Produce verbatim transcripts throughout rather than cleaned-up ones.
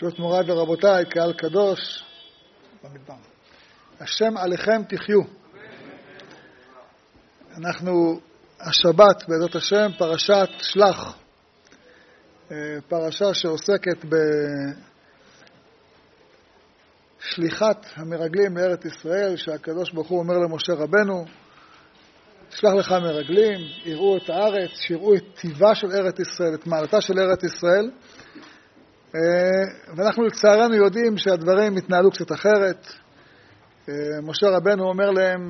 ברשות מוריי ורבותיי, קהל קדוש במדבר. השם עליכם תחיו. אנחנו השבת בעזרת השם פרשת שלח, פרשה שעוסקת בשליחת המרגלים לארץ ישראל, שהקדוש ברוך הוא אומר למשה רבנו, שלח לך מרגלים, יראו את הארץ, שיראו את טיבה של ארץ ישראל, את מעלתה של ארץ ישראל. ואנחנו לצערנו יודעים שהדברים התנהלו קצת אחרת. משה רבנו אומר להם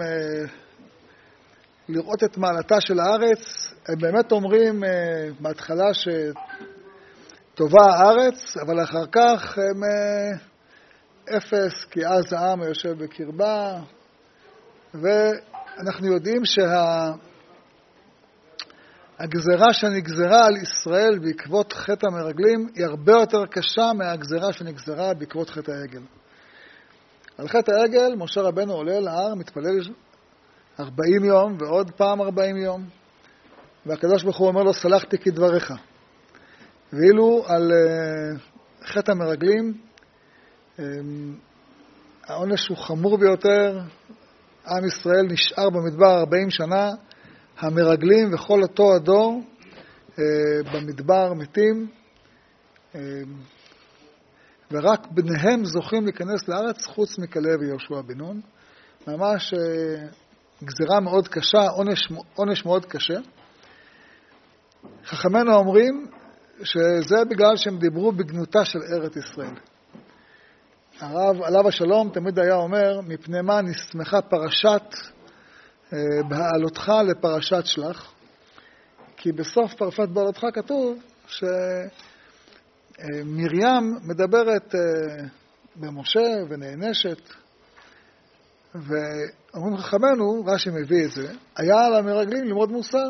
לראות את מעלתה של הארץ. הם באמת אומרים בהתחלה שטובה הארץ, אבל אחר כך הם אפס, כי אז העם יושב בקרבה. ואנחנו יודעים שה... הגזרה שנגזרה על ישראל בעקבות חטא המרגלים היא הרבה יותר קשה מהגזרה שנגזרה בעקבות חטא העגל. על חטא העגל משה רבנו עולה להר, מתפלל ארבעים יום ועוד פעם ארבעים יום, והקדוש ברוך הוא אומר לו סלחתי כדבריך. ואילו על חטא המרגלים העונש הוא חמור ביותר. עם ישראל נשאר במדבר ארבעים שנה, המרגלים וכל אותו הדור אה, במדבר מתים, אה, ורק בניהם זוכים להיכנס לארץ חוץ מכלב ויהושע בן נון. ממש אה, גזירה מאוד קשה, עונש, עונש מאוד קשה. חכמינו אומרים שזה בגלל שהם דיברו בגנותה של ארץ ישראל. הרב עליו השלום תמיד היה אומר, מפני מה נסמכה פרשת בהעלותך לפרשת שלח, כי בסוף פרשת בהעלותך כתוב שמרים מדברת במשה ונענשת, ואומרים חכמנו, רש"י מביא את זה, היה על המרגלים ללמוד מוסר.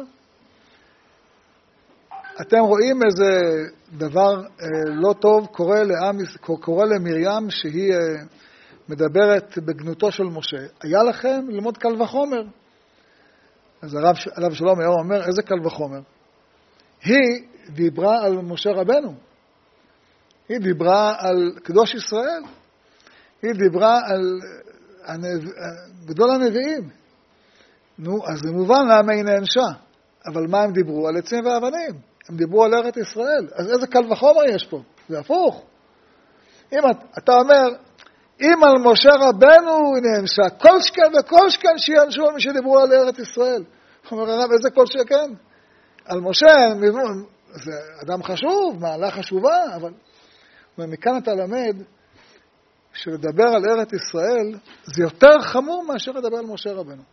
אתם רואים איזה דבר לא טוב קורה לעם, קורה למרים שהיא מדברת בגנותו של משה, היה לכם ללמוד קל וחומר. אז הרב עליו שלום היה אומר, איזה קל וחומר? היא דיברה על משה רבנו. היא דיברה על קדוש ישראל. היא דיברה על הנב... גדול הנביאים. נו, אז זה מובן למה היא נענשה. אבל מה הם דיברו? על עצים ואבנים. הם דיברו על ארץ ישראל. אז איזה קל וחומר יש פה? זה הפוך. אם אתה אומר, אם על משה רבנו היא נענשה, כל שכן וכל שכן שיענשו על מי שדיברו על ארץ ישראל. אומר הרב, איזה כל שכן? על משה, זה אדם חשוב, מעלה חשובה, אבל מכאן אתה למד שלדבר על ארץ ישראל זה יותר חמור מאשר לדבר על משה רבנו.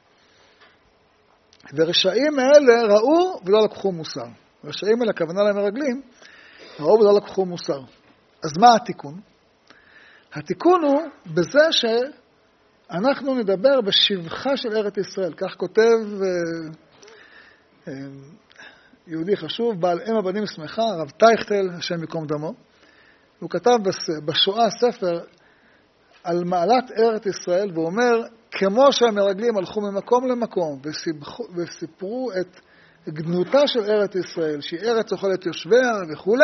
ורשעים האלה ראו ולא לקחו מוסר. רשעים האלה, הכוונה למרגלים, ראו ולא לקחו מוסר. אז מה התיקון? התיקון הוא בזה שאנחנו נדבר בשבחה של ארץ ישראל. כך כותב יהודי חשוב, בעל אם הבנים שמחה, הרב טייכטל, השם מקום דמו. הוא כתב בשואה ספר על מעלת ארץ ישראל, והוא אומר, כמו שהמרגלים הלכו ממקום למקום וסיפרו את גנותה של ארץ ישראל, שהיא ארץ אוכלת יושביה וכו',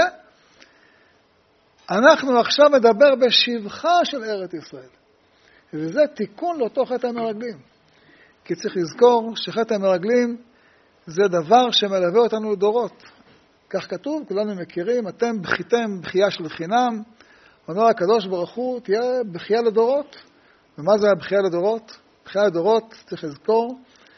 אנחנו עכשיו מדבר בשבחה של ארץ ישראל. וזה תיקון לאותו חטא המרגלים. כי צריך לזכור שחטא המרגלים זה דבר שמלווה אותנו לדורות. כך כתוב, כולנו מכירים, אתם בכיתם בכייה של חינם, אומר הקדוש ברוך הוא, תהיה בכייה לדורות. ומה זה הבכייה לדורות? בכייה לדורות, צריך לזכור,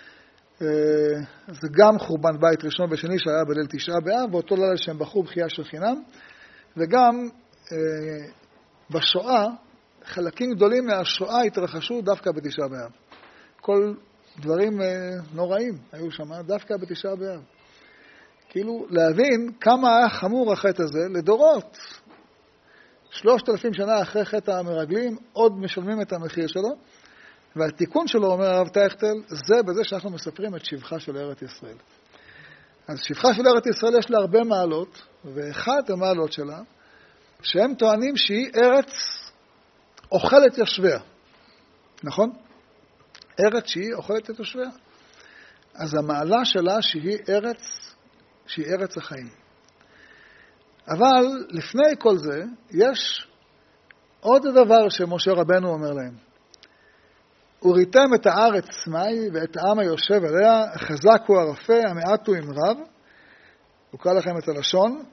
זה גם חורבן בית ראשון ושני שהיה בליל תשעה באב, ואותו לילה שהם בחרו בכייה של חינם, וגם בשואה, חלקים גדולים מהשואה התרחשו דווקא בתשעה באב. כל דברים נוראים היו שם דווקא בתשעה באב. כאילו להבין כמה היה חמור החטא הזה לדורות. שלושת אלפים שנה אחרי חטא המרגלים עוד משלמים את המחיר שלו, והתיקון שלו, אומר הרב טייכטל, זה בזה שאנחנו מספרים את שבחה של ארץ ישראל. אז שבחה של ארץ ישראל יש לה הרבה מעלות, ואחת המעלות שלה, שהם טוענים שהיא ארץ אוכלת יושביה. נכון? ארץ שהיא אוכלת את יושביה. אז המעלה שלה שהיא ארץ, שהיא ארץ החיים. אבל לפני כל זה, יש עוד דבר שמשה רבנו אומר להם. וריתם את הארץ מי ואת העם היושב עליה, חזק הוא הרפה, המעט הוא עם רב. הוא קרא לכם את הלשון.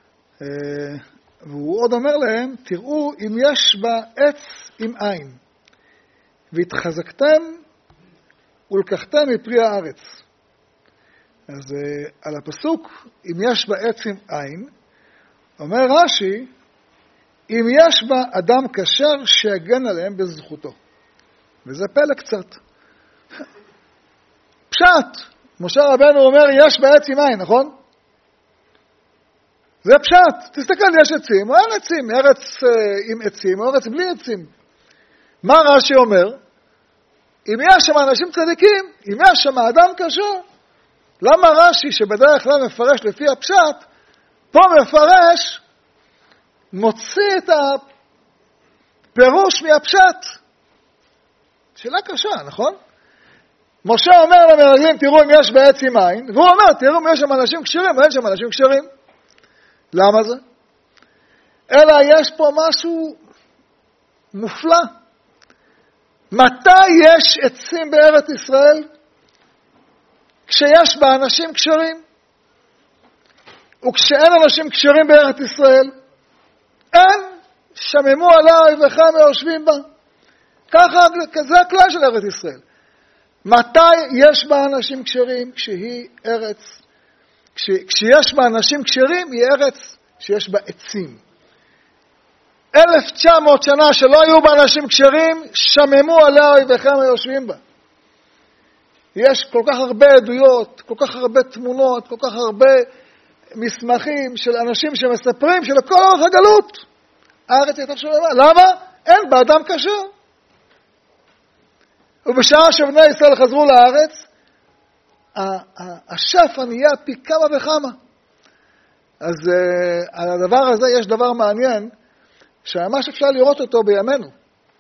והוא עוד אומר להם, תראו אם יש בה עץ עם עין, והתחזקתם ולקחתם מפרי הארץ. אז על הפסוק, אם יש בה עץ עם עין, אומר רש"י, אם יש בה אדם כשר שיגן עליהם בזכותו. וזה פלא קצת. פשט. משה רבנו אומר, יש בה עץ עם עין, נכון? זה פשט. תסתכל, יש עצים, או אין עצים, ארץ עם עצים, או ארץ בלי עצים. מה רש"י אומר? אם יש שם אנשים צדיקים, אם יש שם אדם כשר, למה רש"י שבדרך כלל מפרש לפי הפשט, פה מפרש, מוציא את הפירוש מהפשט? שאלה קשה, נכון? משה אומר למרגלים, תראו אם יש בעץ עם עין, והוא אומר, תראו אם יש שם אנשים כשרים, ואין שם אנשים כשרים. למה זה? אלא יש פה משהו מופלא. מתי יש עצים בארץ ישראל? כשיש בה אנשים כשרים. וכשאין אנשים כשרים בארץ ישראל, אין, שממו עליה אויביכם היושבים בה. ככה, זה הכלל של ארץ ישראל. מתי יש בה אנשים כשרים? כשהיא ארץ, כש, כשיש בה אנשים כשרים, היא ארץ שיש בה עצים. אלף תשע מאות שנה שלא היו בה אנשים כשרים, שממו עליה אויביכם היושבים בה. יש כל כך הרבה עדויות, כל כך הרבה תמונות, כל כך הרבה מסמכים של אנשים שמספרים שלכל אורך הגלות, הארץ הייתה שלמה. למה? אין בה אדם כשר. ובשעה שבני ישראל חזרו לארץ, השפע נהיה פי כמה וכמה. אז על הדבר הזה יש דבר מעניין, שממש אפשר לראות אותו בימינו.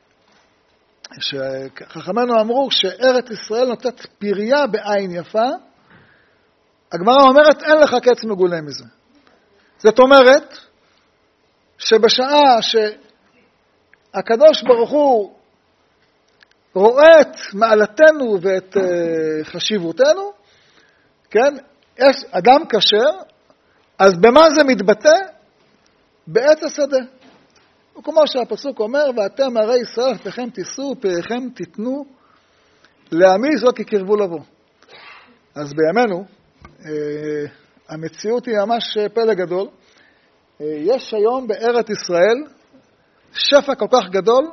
שחכמינו אמרו שארץ ישראל נותנת פריה בעין יפה, הגמרא אומרת אין לך קץ מגולה מזה. זאת אומרת שבשעה שהקדוש ברוך הוא רואה את מעלתנו ואת חשיבותנו, כן? יש אדם כשר, אז במה זה מתבטא? בעץ השדה. וכמו שהפסוק אומר, ואתם הרי ישראל, פריכם תישאו, פריכם תיתנו, לעמי זו כי קרבו לבוא. אז בימינו, המציאות היא ממש פלא גדול. יש היום בארץ ישראל שפע כל כך גדול,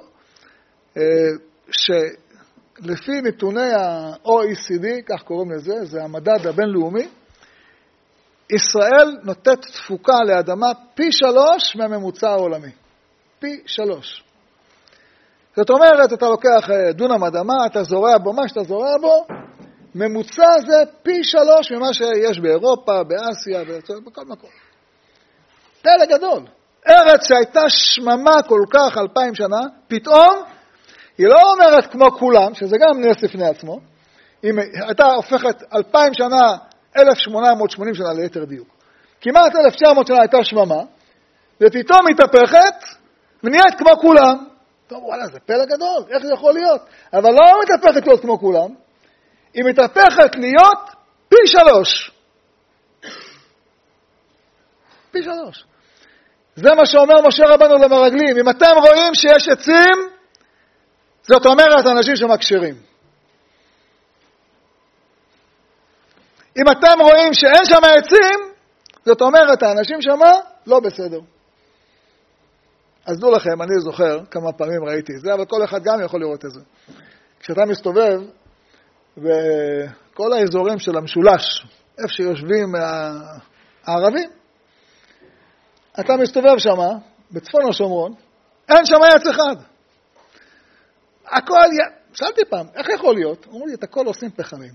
שלפי נתוני ה-או אי סי די, כך קוראים לזה, זה המדד הבינלאומי, ישראל נותנת תפוקה לאדמה פי שלוש מהממוצע העולמי. פי שלוש. זאת אומרת, אתה לוקח דונם אדמה, אתה זורע בו מה שאתה זורע בו, ממוצע זה פי שלוש ממה שיש באירופה, באסיה, בכל מקום. פלא גדול. ארץ שהייתה שממה כל כך אלפיים שנה, פתאום היא לא אומרת כמו כולם, שזה גם נס לפני עצמו, היא הייתה הופכת אלפיים שנה, אלף שמונה מאות ושמונים שנה ליתר דיוק. כמעט אלף תשע מאות שנה הייתה שממה, ופתאום מתהפכת, ונהיית כמו כולם. טוב, וואלה, זה פלא גדול, איך זה יכול להיות? אבל לא מתהפכת להיות כמו כולם, היא מתהפכת להיות פי שלוש. פי שלוש. זה מה שאומר משה רבנו למרגלים. אם אתם רואים שיש עצים, זאת אומרת אנשים שמקשרים. אם אתם רואים שאין שם עצים, זאת אומרת האנשים שם לא בסדר. אז דעו לכם, אני זוכר כמה פעמים ראיתי את זה, אבל כל אחד גם יכול לראות את זה. כשאתה מסתובב בכל האזורים של המשולש, איפה שיושבים הערבים, אתה מסתובב שם, בצפון השומרון, אין שם עץ אחד. הכל, שאלתי פעם, איך יכול להיות? אמרו לי, את הכל עושים פחמים.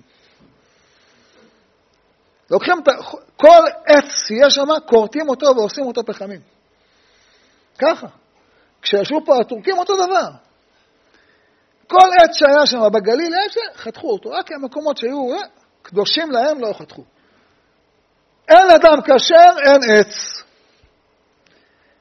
לוקחים את כל עץ שיש שם, קורטים אותו ועושים אותו פחמים. ככה. כשישבו פה הטורקים אותו דבר. כל עץ שהיה שם בגליל, חתכו אותו. רק המקומות שהיו קדושים להם לא חתכו. אין אדם כשר, אין עץ.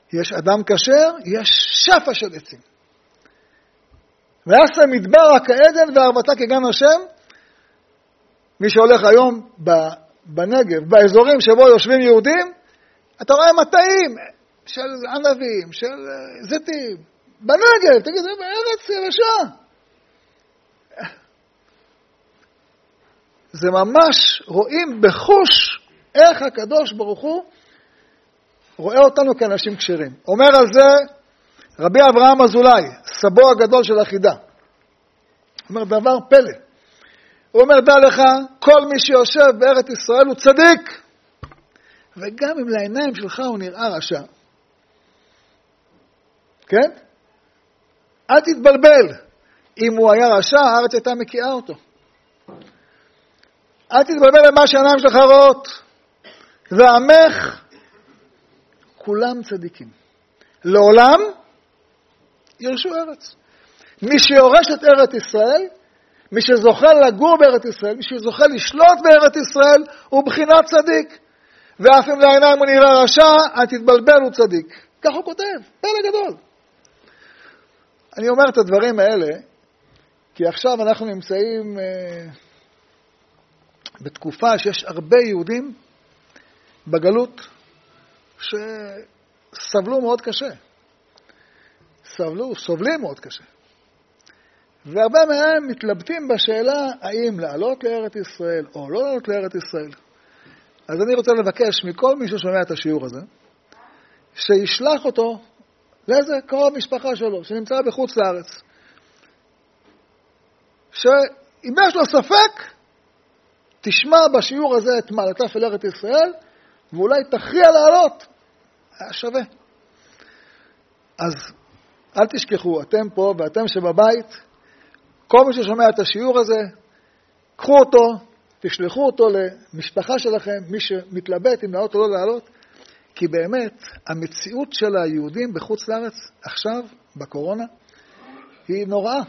יש אדם כשר, יש שפע של עצים. ויעשה מדבר רק העדן וערבתה כגן השם. מי שהולך היום בנגב, באזורים שבו יושבים יהודים, אתה רואה מטעים של ענבים, של זיתים, בנגב, תגיד, זה בארץ יבשה. זה ממש רואים בחוש איך הקדוש ברוך הוא רואה אותנו כאנשים כשרים. אומר על זה רבי אברהם אזולאי, סבו הגדול של החידה. אומר דבר פלא. הוא אומר, דע לך, כל מי שיושב בארץ ישראל הוא צדיק. וגם אם לעיניים שלך הוא נראה רשע. כן? אל תתבלבל. אם הוא היה רשע, הארץ הייתה מקיאה אותו. אל תתבלבל למה שהעיניים שלך רואות. ועמך, כולם צדיקים. לעולם, ירשו ארץ. מי שיורש את ארץ ישראל, מי שזוכה לגור בארץ ישראל, מי שזוכה לשלוט בארץ ישראל, הוא בחינת צדיק. ואף אם לעיניים הוא נראה רשע, אל תתבלבל, הוא צדיק. כך הוא כותב, פלא גדול. אני אומר את הדברים האלה, כי עכשיו אנחנו נמצאים אה, בתקופה שיש הרבה יהודים בגלות שסבלו מאוד קשה. סבלו, סובלים מאוד קשה. והרבה מהם מתלבטים בשאלה האם לעלות לארץ ישראל או לא לעלות לארץ ישראל. אז אני רוצה לבקש מכל מי ששומע את השיעור הזה, שישלח אותו לאיזה קרוב משפחה שלו, שנמצא בחוץ לארץ. שאם יש לו ספק, תשמע בשיעור הזה את מעלתה של ארץ ישראל, ואולי תכריע לעלות. היה שווה. אז אל תשכחו, אתם פה ואתם שבבית, כל מי ששומע את השיעור הזה, קחו אותו, תשלחו אותו למשפחה שלכם, מי שמתלבט אם לעלות או לא לעלות, כי באמת המציאות של היהודים בחוץ לארץ עכשיו, בקורונה, היא נוראה.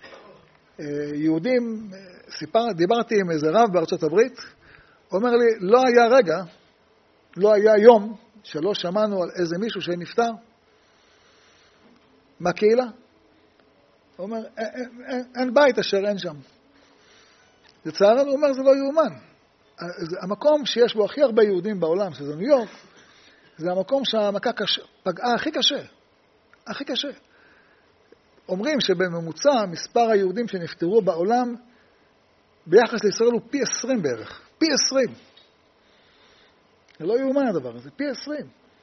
יהודים, סיפר, דיברתי עם איזה רב בארצות הברית, אומר לי, לא היה רגע, לא היה יום, שלא שמענו על איזה מישהו שנפטר מהקהילה. הוא אומר, אין, אין, אין בית אשר אין שם. לצערנו, הוא אומר, זה לא יאומן. המקום שיש בו הכי הרבה יהודים בעולם, שזה ניו יורק, זה המקום שהמכה קשה, פגעה הכי קשה. הכי קשה. אומרים שבממוצע מספר היהודים שנפטרו בעולם ביחס לישראל הוא פי עשרים בערך. פי עשרים. זה לא יאומן הדבר הזה, פי עשרים.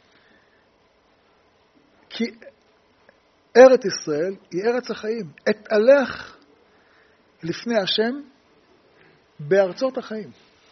כי ארץ ישראל היא ארץ החיים. אתהלך לפני השם בארצות החיים.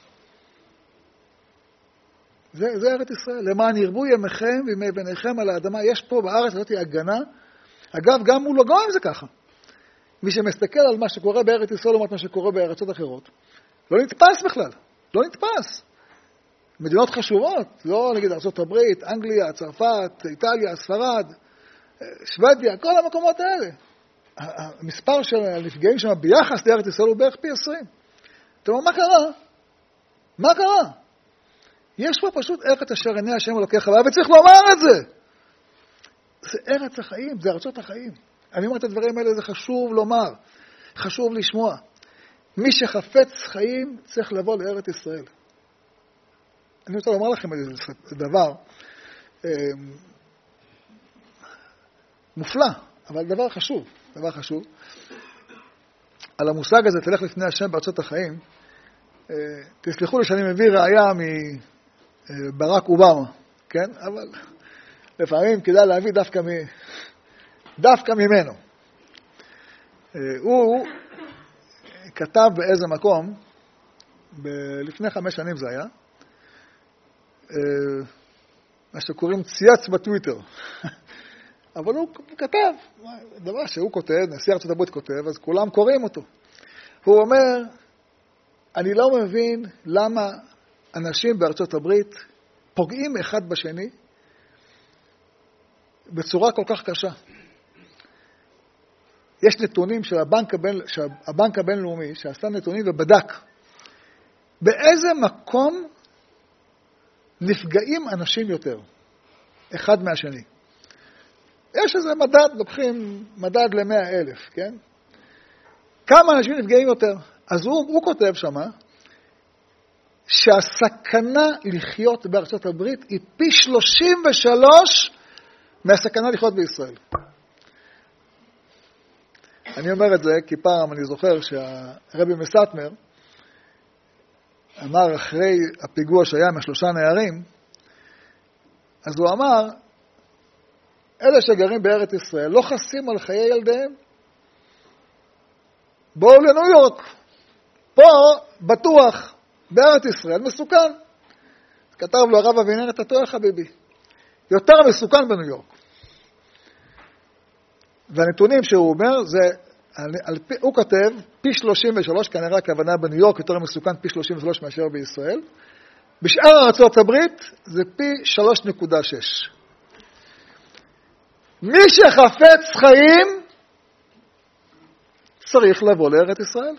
זה, זה ארץ ישראל. למען ירבו ימיכם וימי בניכם על האדמה. יש פה בארץ הזאת הגנה. אגב, גם מול הגויים זה ככה. מי שמסתכל על מה שקורה בארץ ישראל לעומת מה שקורה בארצות אחרות, לא נתפס בכלל. לא נתפס. מדינות חשובות, לא נגיד ארצות הברית, אנגליה, צרפת, איטליה, ספרד, שוודיה, כל המקומות האלה. המספר של הנפגעים שם ביחס לארץ ישראל הוא בערך פי עשרים. אתה אומר, מה קרה? מה קרה? יש פה פשוט ארץ אשר עיני השם אלוקיך בה, וצריך לומר את זה. זה ארץ החיים, זה ארצות החיים. אני אומר את הדברים האלה, זה חשוב לומר, חשוב לשמוע. מי שחפץ חיים צריך לבוא לארץ ישראל. אני רוצה לומר לכם איזה דבר אה, מופלא, אבל דבר חשוב, דבר חשוב. על המושג הזה, תלך לפני השם בארצות החיים, אה, תסלחו לי שאני מביא ראייה מברק אובמה, כן? אבל לפעמים כדאי להביא דווקא, מ... דווקא ממנו. אה, הוא כתב באיזה מקום, ב... לפני חמש שנים זה היה, מה שקוראים צייץ בטוויטר. אבל הוא כתב, דבר שהוא כותב, נשיא ארצות הברית כותב, אז כולם קוראים אותו. הוא אומר, אני לא מבין למה אנשים בארצות הברית פוגעים אחד בשני בצורה כל כך קשה. יש נתונים של הבנק, הבין, של הבנק הבינלאומי שעשה נתונים ובדק באיזה מקום נפגעים אנשים יותר, אחד מהשני. יש איזה מדד, לוקחים מדד למאה אלף, כן? כמה אנשים נפגעים יותר? אז הוא, הוא כותב שמה, שהסכנה לחיות בארצות הברית היא פי שלושים ושלוש מהסכנה לחיות בישראל. אני אומר את זה כי פעם אני זוכר שהרבי מסטמר אמר אחרי הפיגוע שהיה עם השלושה נערים, אז הוא אמר, אלה שגרים בארץ ישראל לא חסים על חיי ילדיהם. בואו לניו יורק, פה בטוח, בארץ ישראל מסוכן. כתב לו הרב אבינר, אתה טועה חביבי, יותר מסוכן בניו יורק. והנתונים שהוא אומר, זה, על, על, הוא כתב פי שלושים ושלוש, כנראה הכוונה בניו יורק יותר מסוכן פי שלושים ושלוש מאשר בישראל. בשאר ארצות הברית זה פי שלוש נקודה שש. מי שחפץ חיים צריך לבוא לארץ ישראל.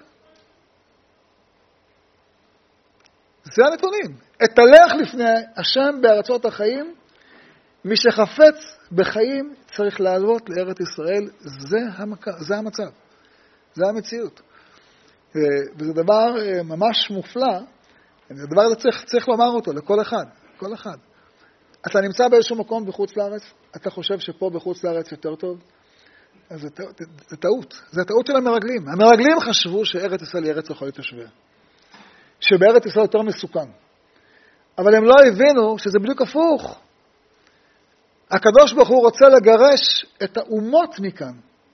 זה הנתונים. אתהלך לפני השם בארצות החיים, מי שחפץ בחיים צריך לעלות לארץ ישראל. זה, המק... זה המצב, זה המציאות. וזה דבר ממש מופלא. הדבר הזה צריך, צריך לומר אותו לכל אחד, כל אחד. אתה נמצא באיזשהו מקום בחוץ לארץ, אתה חושב שפה בחוץ לארץ יותר טוב, אז זה, זה, זה טעות, זה טעות של המרגלים. המרגלים חשבו שארץ ישראל היא ארץ יכולת יושביה, שבארץ ישראל יותר מסוכן. אבל הם לא הבינו שזה בדיוק הפוך. הקדוש ברוך הוא רוצה לגרש את האומות מכאן.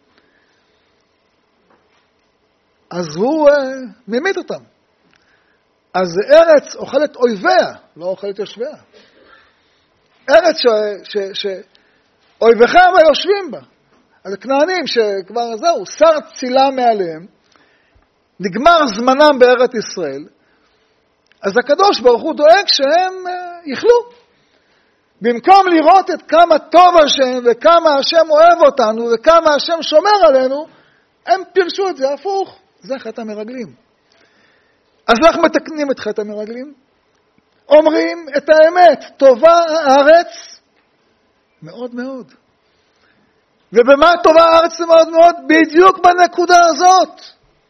אז הוא uh, ממית אותם. אז ארץ אוכלת אויביה, לא אוכלת יושביה. ארץ שאויביכם היושבים בה. אז הכנענים שכבר זהו, שר צילה מעליהם, נגמר זמנם בארץ ישראל, אז הקדוש ברוך הוא דואג שהם יחלו. במקום לראות את כמה טוב השם וכמה השם אוהב אותנו וכמה השם שומר עלינו, הם פירשו את זה הפוך. זה חטא המרגלים. אז איך מתקנים את חטא המרגלים? אומרים את האמת, טובה הארץ מאוד מאוד. ובמה טובה הארץ מאוד מאוד? בדיוק בנקודה הזאת.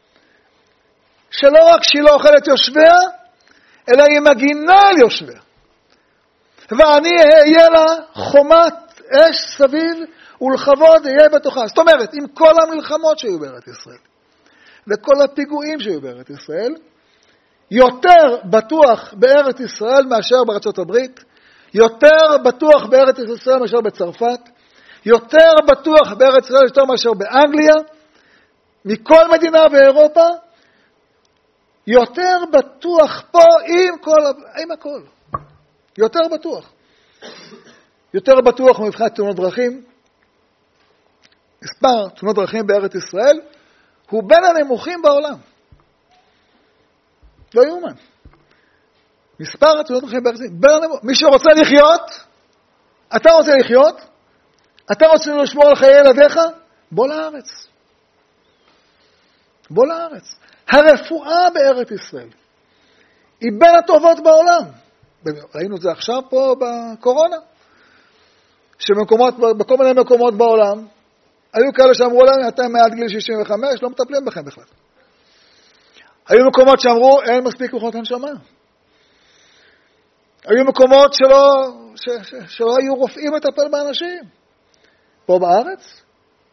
שלא רק שהיא לא אוכלת יושביה, אלא היא מגינה על יושביה. ואני אהיה לה חומת אש סביב ולכבוד אהיה בתוכה. זאת אומרת, עם כל המלחמות שהיו בארץ ישראל, וכל הפיגועים שהיו בארץ ישראל, יותר בטוח בארץ ישראל מאשר בארצות הברית, יותר בטוח בארץ ישראל מאשר בצרפת, יותר בטוח בארץ ישראל יותר מאשר באנגליה, מכל מדינה באירופה, יותר בטוח פה עם כל, עם הכל. יותר בטוח. יותר בטוח מבחינת תאונות דרכים. מספר תאונות דרכים בארץ ישראל הוא בין הנמוכים בעולם. לא יאומן. מספר התאונות דרכים בארץ ישראל, בין הנמוכים. מי שרוצה לחיות, אתה רוצה לחיות, אתה רוצה לשמור על חיי ילדיך, בוא לארץ. בוא לארץ. הרפואה בארץ ישראל היא בין הטובות בעולם. ראינו את זה עכשיו פה בקורונה, שמקומות, בכל מיני מקומות בעולם, היו כאלה שאמרו להם, אתם מעל גיל שישים וחמש, לא מטפלים בכם בכלל. היו מקומות שאמרו, אין מספיק מכונות הנשמה. היו מקומות שלא, ש, ש, שלא היו רופאים לטפל באנשים. פה בארץ,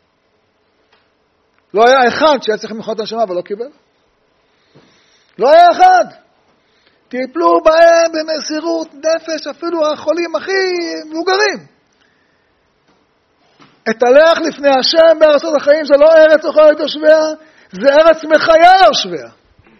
לא היה אחד שהיה צריך מכונות הנשמה ולא קיבל. לא היה אחד. טיפלו בהם במסירות נפש, אפילו החולים הכי מבוגרים. אתהלך לפני השם בארצות החיים, זה לא ארץ אוכלת יושביה, זה ארץ מחיה יושביה.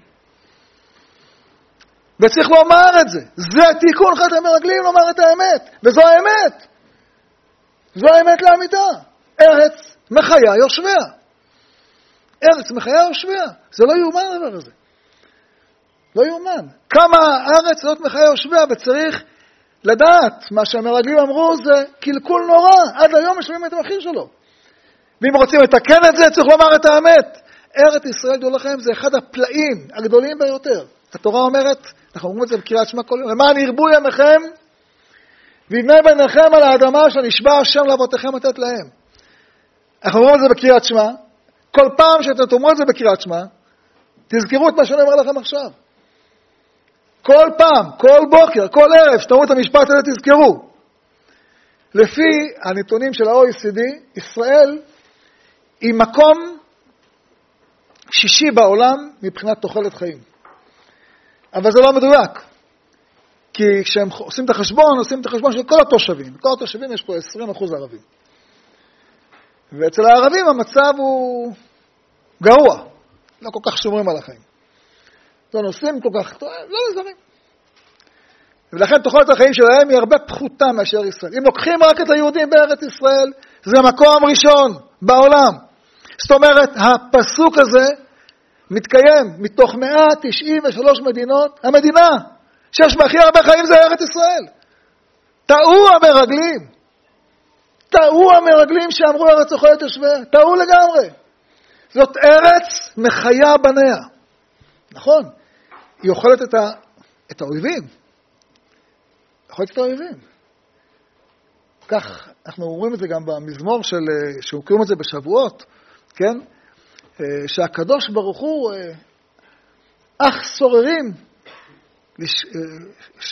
וצריך לומר את זה. זה תיקון חטא המרגלים, לומר את האמת. וזו האמת. זו האמת לאמיתה. ארץ מחיה יושביה. ארץ מחיה יושביה. זה לא יאומן הדבר הזה. לא יאומן. כמה הארץ זאת מחיה יושביה, וצריך לדעת, מה שהמרגלים אמרו זה קלקול נורא, עד היום משלמים את המחיר שלו. ואם רוצים לתקן את זה, צריך לומר את האמת. ארץ ישראל, דעו לכם, זה אחד הפלאים הגדולים ביותר. התורה אומרת, אנחנו אומרים את זה בקריאת שמע כל יום, למען ירבו ימיכם, ויבנה ביניכם על האדמה שנשבע השם לאבותיכם לתת להם. אנחנו אומרים את זה בקריאת שמע, כל פעם שאתם תאמרו את זה בקריאת שמע, תזכרו את מה שאני אומר לכם עכשיו. כל פעם, כל בוקר, כל ערב, שתאמרו את המשפט הזה, תזכרו. לפי הנתונים של ה-או אי סי די, ישראל היא מקום שישי בעולם מבחינת תוחלת חיים. אבל זה לא מדויק. כי כשהם עושים את החשבון, עושים את החשבון של כל התושבים. כל התושבים יש פה עשרים אחוז ערבים. ואצל הערבים המצב הוא גרוע. לא כל כך שומרים על החיים. לא נוסעים כל כך, לא נזרים. ולכן תוחלת החיים שלהם היא הרבה פחותה מאשר ישראל. אם לוקחים רק את היהודים בארץ ישראל, זה מקום ראשון בעולם. זאת אומרת, הפסוק הזה מתקיים מתוך מאה תשעים ושלוש מדינות. המדינה שיש בה הכי הרבה חיים זה ארץ ישראל. טעו המרגלים. טעו המרגלים שאמרו ארץ אוכלת יושביה. טעו לגמרי. זאת ארץ מחיה בניה. נכון? היא אוכלת את, ה... את האויבים. אוכלת את האויבים. כך אנחנו אומרים את זה גם במזמור של, שקוראים את זה בשבועות, כן? שהקדוש ברוך הוא אך סוררים לש... ש...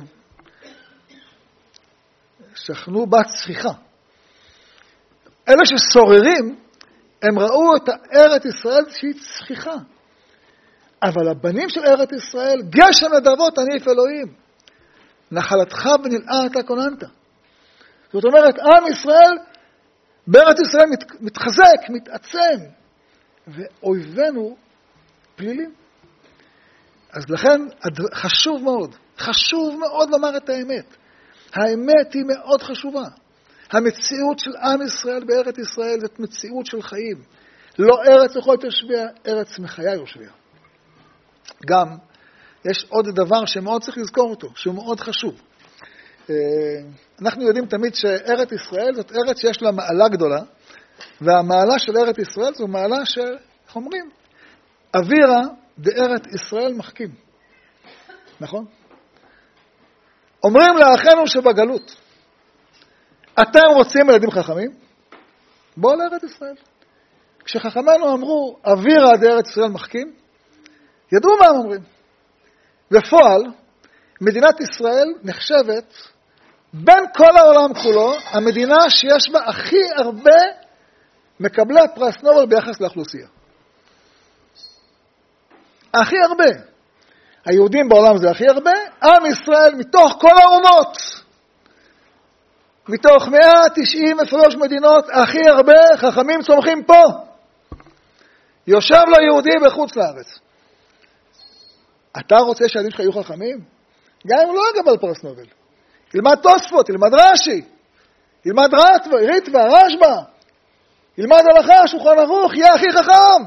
שכנו בת צחיחה. אלה שסוררים, הם ראו את ארץ ישראל שהיא צחיחה. אבל הבנים של ארץ ישראל, גשם נדבות עניף אלוהים. נחלתך ונלאה כוננת. זאת אומרת, עם ישראל, בארץ ישראל מת, מתחזק, מתעצם, ואויבינו פלילים. אז לכן חשוב מאוד, חשוב מאוד לומר את האמת. האמת היא מאוד חשובה. המציאות של עם ישראל בארץ ישראל זאת מציאות של חיים. לא ארץ יכולת יושביה, ארץ מחיה יושביה. גם יש עוד דבר שמאוד צריך לזכור אותו, שהוא מאוד חשוב. אנחנו יודעים תמיד שארץ ישראל זאת ארץ שיש לה מעלה גדולה, והמעלה של ארץ ישראל זו מעלה של, איך אומרים? אווירה בארץ ישראל מחכים. נכון? אומרים לאחינו שבגלות, אתם רוצים ילדים חכמים? בואו לארץ ישראל. כשחכמינו אמרו, אווירה בארץ ישראל מחכים, ידעו מה הם אומרים. בפועל, מדינת ישראל נחשבת בין כל העולם כולו, המדינה שיש בה הכי הרבה מקבלי פרס נובל ביחס לאוכלוסייה. הכי הרבה. היהודים בעולם זה הכי הרבה, עם ישראל מתוך כל האומות, מתוך מאה תשעים ושלוש מדינות, הכי הרבה חכמים צומחים פה. יושב ליהודי בחוץ לארץ. אתה רוצה שהילדים שלך יהיו חכמים? גם אם הוא לא יקבל פרס נובל. ילמד תוספות, ילמד רש"י, ילמד ריטב"א, רשב"א, ילמד הלכה, שולחן ערוך, יהיה הכי חכם.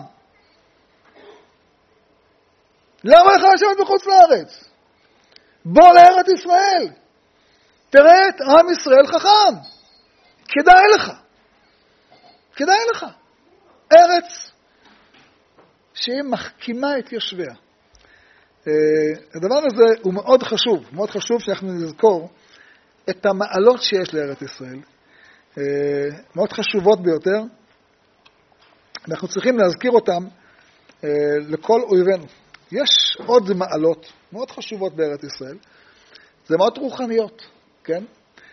למה לך לשבת בחוץ לארץ? בוא לארץ ישראל. תראה את עם ישראל חכם. כדאי לך. כדאי לך. ארץ שהיא מחכימה את יושביה. הדבר הזה הוא מאוד חשוב, מאוד חשוב שאנחנו נזכור את המעלות שיש לארץ ישראל, מאוד חשובות ביותר, אנחנו צריכים להזכיר אותם לכל אויבינו. יש עוד מעלות מאוד חשובות בארץ ישראל, זה מאוד רוחניות, כן?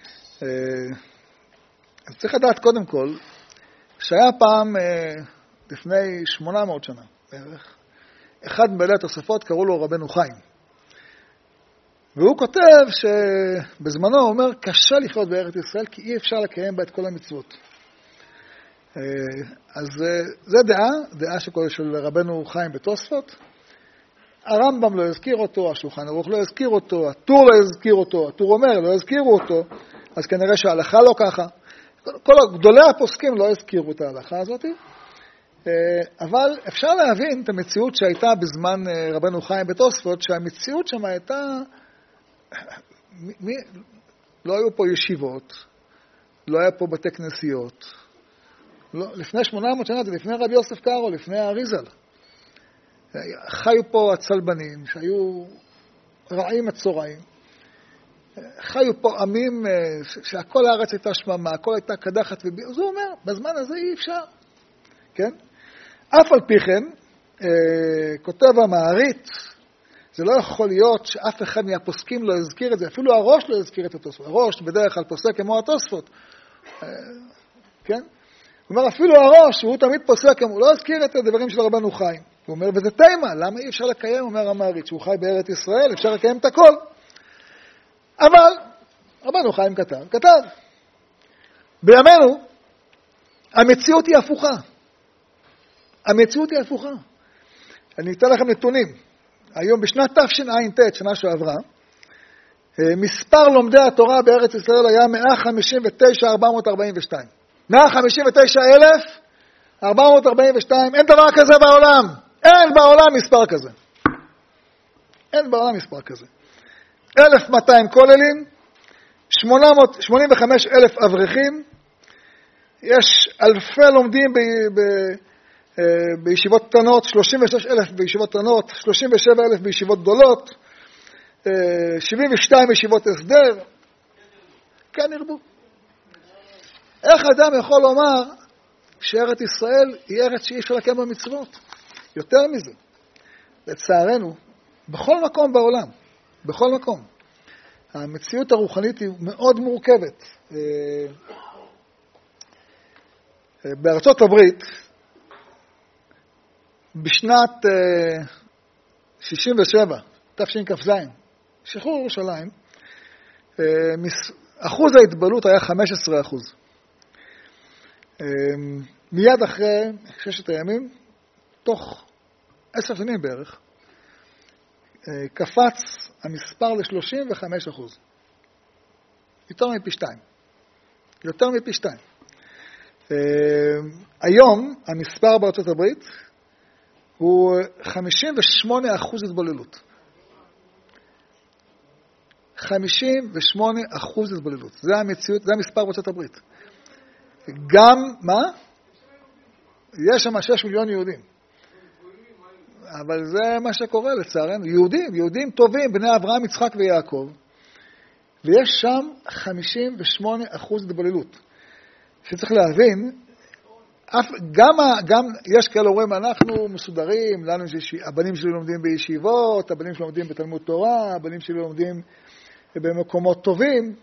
אז צריך לדעת קודם כל, שהיה פעם לפני שמונה מאות שנה בערך, אחד מבעלי התוספות קראו לו רבנו חיים. והוא כותב שבזמנו הוא אומר, קשה לחיות בארץ ישראל כי אי אפשר לקיים בה את כל המצוות. אז זה דעה, דעה של רבנו חיים בתוספות. הרמב"ם לא הזכיר אותו, השולחן ערוך לא הזכיר אותו, הטור לא הזכיר אותו, הטור אומר לא הזכירו אותו, אז כנראה שההלכה לא ככה. כל גדולי הפוסקים לא הזכירו את ההלכה הזאת. אבל אפשר להבין את המציאות שהייתה בזמן רבנו חיים בתוספות, שהמציאות שם הייתה, מי, לא היו פה ישיבות, לא היה פה בתי כנסיות. לא, לפני שמונה מאות שנה, זה לפני רבי יוסף קארו, לפני האריזל. חיו פה הצלבנים שהיו רעים הצורעים. חיו פה עמים שהכל הארץ הייתה שממה, הכל הייתה קדחת, אז הוא אומר, בזמן הזה אי אפשר, כן? אף על פי כן, כותב המעריץ, זה לא יכול להיות שאף אחד מהפוסקים לא יזכיר את זה, אפילו הראש לא יזכיר את התוספות. הראש בדרך כלל פוסק כמו התוספות, כן? הוא אומר, אפילו הראש, הוא תמיד פוסק, הוא לא יזכיר את הדברים של רבנו חיים. הוא אומר, וזה תימה, למה אי אפשר לקיים, אומר המעריץ, שהוא חי בארץ ישראל, אפשר לקיים את הכל. אבל, רבנו חיים כתב, כתב. בימינו, המציאות היא הפוכה. המציאות היא הפוכה. אני אתן לכם נתונים. היום בשנת תשע"ט, שנה שעברה, מספר לומדי התורה בארץ ישראל היה מאה חמישים ותשעה אלף ארבע מאות ארבעים ושתיים. מאה חמישים ותשעה אלף ארבע מאות ארבעים ושתיים, אין דבר כזה בעולם. אין בעולם מספר כזה. אין בעולם מספר כזה. אלף ומאתיים כוללים, שמונים וחמישה אלף אברכים, יש אלפי לומדים ב... ב בישיבות קטנות, שלושים ושש אלף בישיבות קטנות, שלושים ושבע אלף בישיבות גדולות, שבעים ושתיים בישיבות הסדר, כן ירבו. איך אדם יכול לומר שארץ ישראל היא ארץ שאי אפשר לקיים במצוות? יותר מזה, לצערנו, בכל מקום בעולם, בכל מקום, המציאות הרוחנית היא מאוד מורכבת. בארצות הברית, בשנת שישים ושבע, תשכ"ז, שחרור ירושלים, אחוז ההתבלות היה חמישה עשר אחוז. מיד אחרי ששת הימים, תוך עשר שנים בערך, קפץ המספר ל-שלושים וחמישה אחוז. יותר מפי שתיים. יותר מפי שתיים. היום המספר בארצות הברית הוא חמישים ושמונה אחוז התבוללות. חמישים ושמונה אחוז התבוללות. זה המציאות, זה המספר בארצות הברית. גם, מה? יש שם שישה מיליון יהודים. אבל זה מה שקורה לצערנו. יהודים, יהודים טובים, בני אברהם, יצחק ויעקב. ויש שם חמישים ושמונה אחוז התבוללות. שצריך להבין, אף, גם, גם יש כאלה אומרים, אנחנו מסודרים, לנו, הבנים שלי לומדים בישיבות, הבנים שלי לומדים בתלמוד תורה, הבנים שלי לומדים במקומות טובים.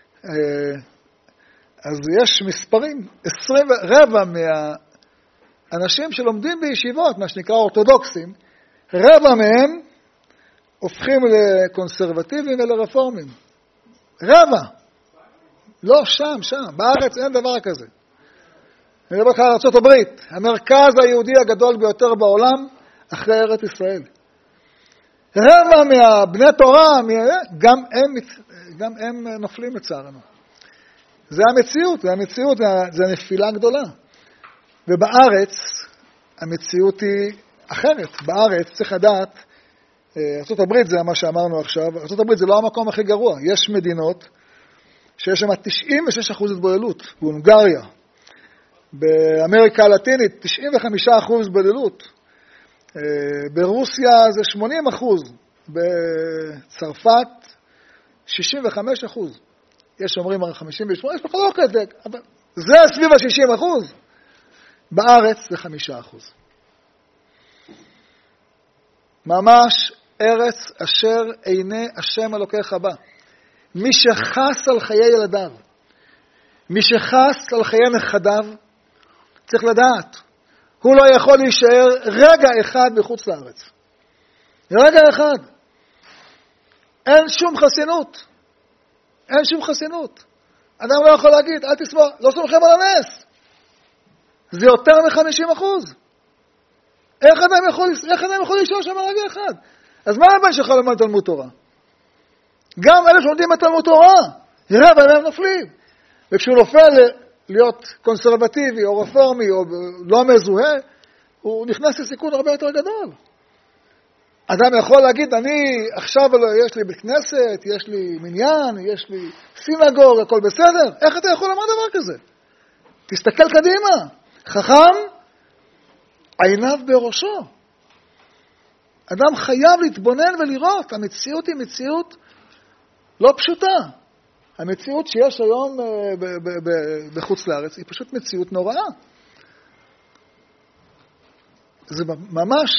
אז יש מספרים, עשרים רבע מהאנשים שלומדים בישיבות, מה שנקרא אורתודוקסים, רבע מהם הופכים לקונסרבטיביים ולרפורמים. רבע. לא שם, שם. בארץ אין דבר כזה. אני מדבר לך על ארצות הברית, המרכז היהודי הגדול ביותר בעולם, אחרי ארץ ישראל. רבע מהבני תורה, גם הם, גם הם נופלים לצערנו. זה המציאות, זה המציאות, זה הנפילה גדולה. ובארץ, המציאות היא אחרת. בארץ צריך לדעת, ארצות הברית זה מה שאמרנו עכשיו, ארצות הברית זה לא המקום הכי גרוע. יש מדינות שיש שם תשעים ושש אחוז התבוללות, בהונגריה. באמריקה הלטינית תשעים וחמישה אחוז התבוללות. ברוסיה זה שמונים אחוז. בצרפת שישים וחמישה אחוז. יש אומרים חמישים ושמונה, יש מחלוקת, אבל זה סביב ה-שישים אחוז. בארץ זה חמישה אחוז. ממש ארץ אשר עיני השם אלוקיך בה. מי שחס על חיי ילדיו, מי שחס על חיי נכדיו, צריך לדעת, הוא לא יכול להישאר רגע אחד בחוץ לארץ. רגע אחד. אין שום חסינות. אין שום חסינות. אדם לא יכול להגיד, אל תסמוך, לא סומכים על הנס. זה יותר מ-חמישים אחוז. איך אדם יכול, איך אדם יכול להישאר שם רגע אחד? אז מה הבן שלך ללמוד תלמוד תורה? גם אלה שלומדים בתלמוד תורה, יראה והם נופלים. וכשהוא נופל להיות קונסרבטיבי או רפורמי או לא מזוהה, הוא נכנס לסיכון הרבה יותר גדול. אדם יכול להגיד, אני עכשיו יש לי בית כנסת, יש לי מניין, יש לי סינגוג, הכל בסדר. איך אתה יכול לומר דבר כזה? תסתכל קדימה. חכם, עיניו בראשו. אדם חייב להתבונן ולראות. המציאות היא מציאות לא פשוטה. המציאות שיש היום בחוץ לארץ היא פשוט מציאות נוראה. זה ממש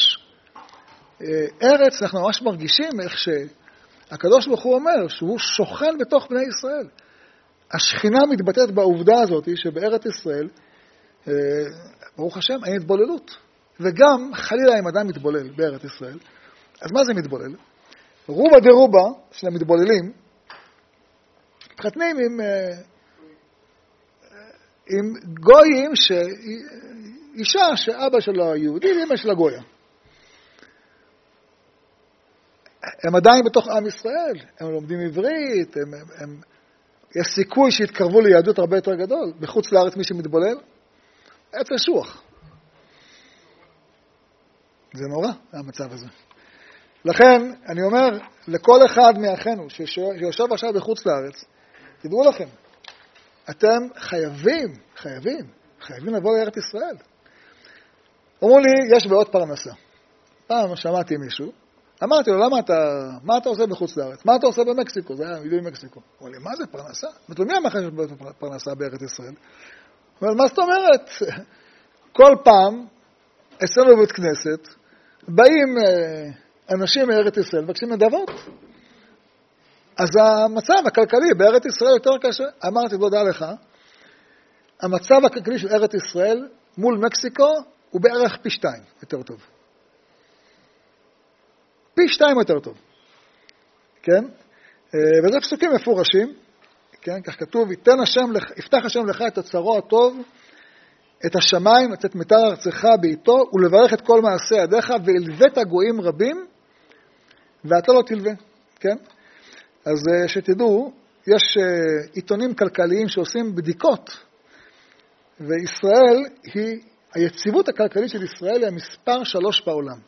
ארץ, אנחנו ממש מרגישים איך שהקדוש ברוך הוא אומר שהוא שוכן בתוך בני ישראל. השכינה מתבטאת בעובדה הזאת שבארץ ישראל, ברוך השם, אין התבוללות. וגם חלילה אם אדם מתבולל בארץ ישראל, אז מה זה מתבולל? רובה דרובה של המתבוללים, מתחתנים עם, עם גויים, ש... אישה שאבא שלו יהודי ואמא שלה גויה. הם עדיין בתוך עם ישראל, הם לומדים עברית, הם, הם, הם... יש סיכוי שיתקרבו ליהדות הרבה יותר גדול. בחוץ לארץ מי שמתבולל, עץ אשוח. זה נורא, המצב הזה. לכן, אני אומר, לכל אחד מאחינו שיושב עכשיו בחוץ לארץ, תדעו לכם, אתם חייבים, חייבים, חייבים לבוא לארץ ישראל. אמרו לי, יש בעוד פרנסה. פעם שמעתי מישהו, אמרתי לו, למה אתה, מה אתה עושה בחוץ לארץ? מה אתה עושה במקסיקו? זה היה ידוע במקסיקו. אמרו לי, מה זה פרנסה? אמרתי לו, מי המחש פרנסה בארץ ישראל? אמרו לי, מה זאת אומרת? כל פעם, אצלנו בבית כנסת, באים אנשים מארץ ישראל, מבקשים נדבות. אז המצב הכלכלי בארץ ישראל יותר קשה. אמרתי, לא דע לך, המצב הכלכלי של ארץ ישראל מול מקסיקו הוא בערך פי שתיים יותר טוב. פי שתיים יותר טוב. כן? וזה פסוקים מפורשים, כן? כך כתוב, יתן השם, יפתח השם לך את אוצרו הטוב, את השמיים, לצאת מטר ארצך בעיתו, ולברך את כל מעשי ידיך, והלווית גויים רבים, ואתה לא תלווה. כן? אז שתדעו, יש עיתונים כלכליים שעושים בדיקות, וישראל היא, היציבות הכלכלית של ישראל היא המספר שלוש בעולם.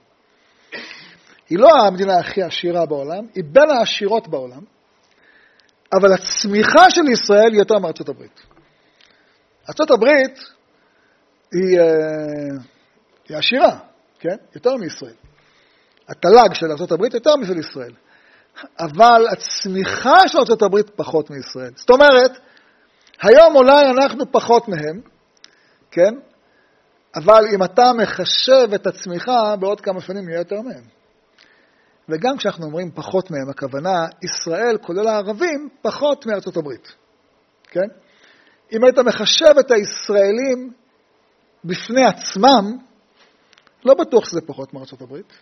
היא לא המדינה הכי עשירה בעולם, היא בין העשירות בעולם, אבל הצמיחה של ישראל היא יותר מארצות הברית. ארצות הברית היא, היא עשירה, כן? יותר מישראל. התל"ג של ארצות הברית יותר משל ישראל. אבל הצמיחה של ארצות הברית פחות מישראל. זאת אומרת, היום אולי אנחנו פחות מהם, כן? אבל אם אתה מחשב את הצמיחה, בעוד כמה שנים יהיה יותר מהם. וגם כשאנחנו אומרים פחות מהם, הכוונה, ישראל, כולל הערבים, פחות מארצות הברית. כן? אם היית מחשב את הישראלים בפני עצמם, לא בטוח שזה פחות מארצות הברית.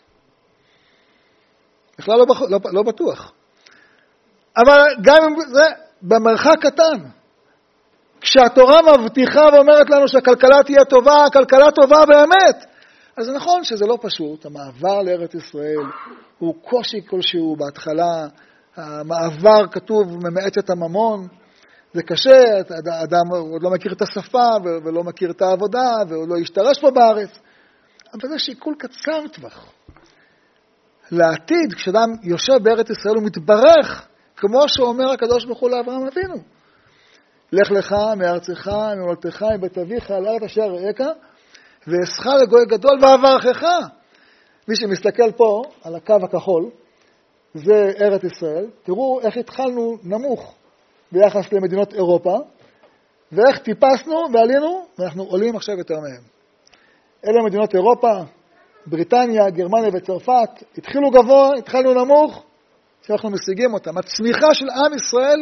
בכלל לא, לא, לא בטוח. אבל גם אם זה במרחק קטן, כשהתורה מבטיחה ואומרת לנו שהכלכלה תהיה טובה, הכלכלה טובה באמת, אז זה נכון שזה לא פשוט, המעבר לארץ ישראל הוא קושי כלשהו בהתחלה, המעבר כתוב ממעט את הממון, זה קשה, האדם עוד לא מכיר את השפה ולא מכיר את העבודה והוא לא ישתרש פה בארץ, אבל זה שיקול קצר טווח. לעתיד, כשאדם יושב בארץ ישראל הוא מתברך, כמו שאומר הקדוש ברוך הוא לאברהם אבינו. לך לך מארצך, ממולדתך, מבית אביך, על ארץ אשר אראך, ואעשך לגוי גדול ואברכך. מי שמסתכל פה על הקו הכחול, זה ארץ ישראל. תראו איך התחלנו נמוך ביחס למדינות אירופה, ואיך טיפסנו ועלינו, ואנחנו עולים עכשיו יותר מהם. אלה מדינות אירופה, בריטניה, גרמניה וצרפת, התחילו גבוה, התחלנו נמוך, שאנחנו משיגים אותם. הצמיחה של עם ישראל,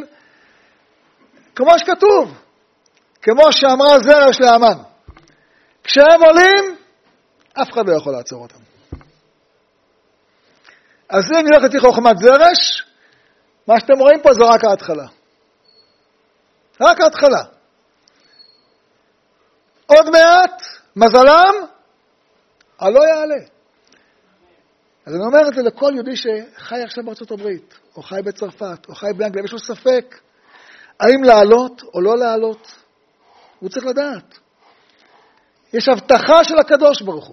כמו שכתוב, כמו שאמרה זרש לאמן, כשהם עולים, אף אחד לא יכול לעצור אותם. אז אם נלך לפי חוכמת זרש, מה שאתם רואים פה זה רק ההתחלה. רק ההתחלה. עוד מעט, מזלם, הלא יעלה. אז אני אומר את זה לכל יהודי שחי עכשיו בארצות הברית, או חי בצרפת, או חי באנגליה, יש לו ספק, האם לעלות או לא לעלות, הוא צריך לדעת. יש הבטחה של הקדוש ברוך הוא.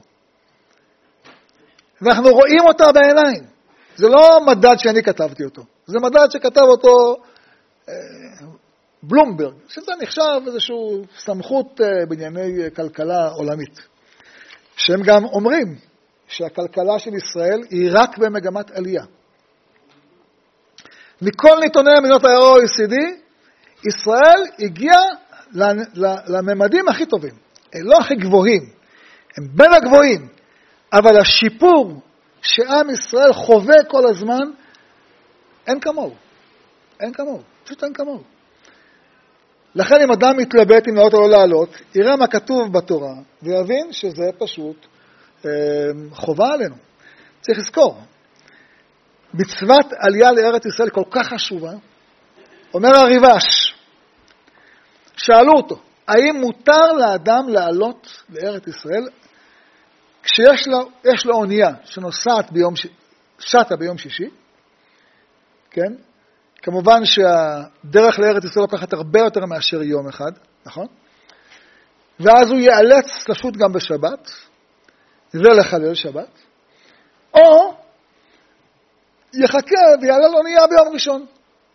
ואנחנו רואים אותה בעיניים. זה לא מדד שאני כתבתי אותו, זה מדד שכתב אותו אה, בלומברג, שזה נחשב איזושהי סמכות אה, בענייני כלכלה עולמית. שהם גם אומרים שהכלכלה של ישראל היא רק במגמת עלייה. מכל נתוני מדינות ה-או אי סי די, ישראל הגיעה לממדים הכי טובים. הם לא הכי גבוהים, הם בין הגבוהים, אבל השיפור שעם ישראל חווה כל הזמן, אין כמוהו. אין כמוהו, פשוט אין כמוהו. לכן אם אדם מתלבט אם לעלות או לא לעלות, יראה מה כתוב בתורה, ויבין שזה פשוט אה, חובה עלינו. צריך לזכור, מצוות עלייה לארץ ישראל כל כך חשובה, אומר הריבש, שאלו אותו, האם מותר לאדם לעלות לארץ ישראל, כשיש לו, יש לו אונייה שנוסעת ביום, שטה ביום שישי, כן? כמובן שהדרך לארץ ישראל לוקחת הרבה יותר מאשר יום אחד, נכון? ואז הוא ייאלץ לשוט גם בשבת, ולחלל שבת, או יחכה ויעלה לאונייה ביום ראשון.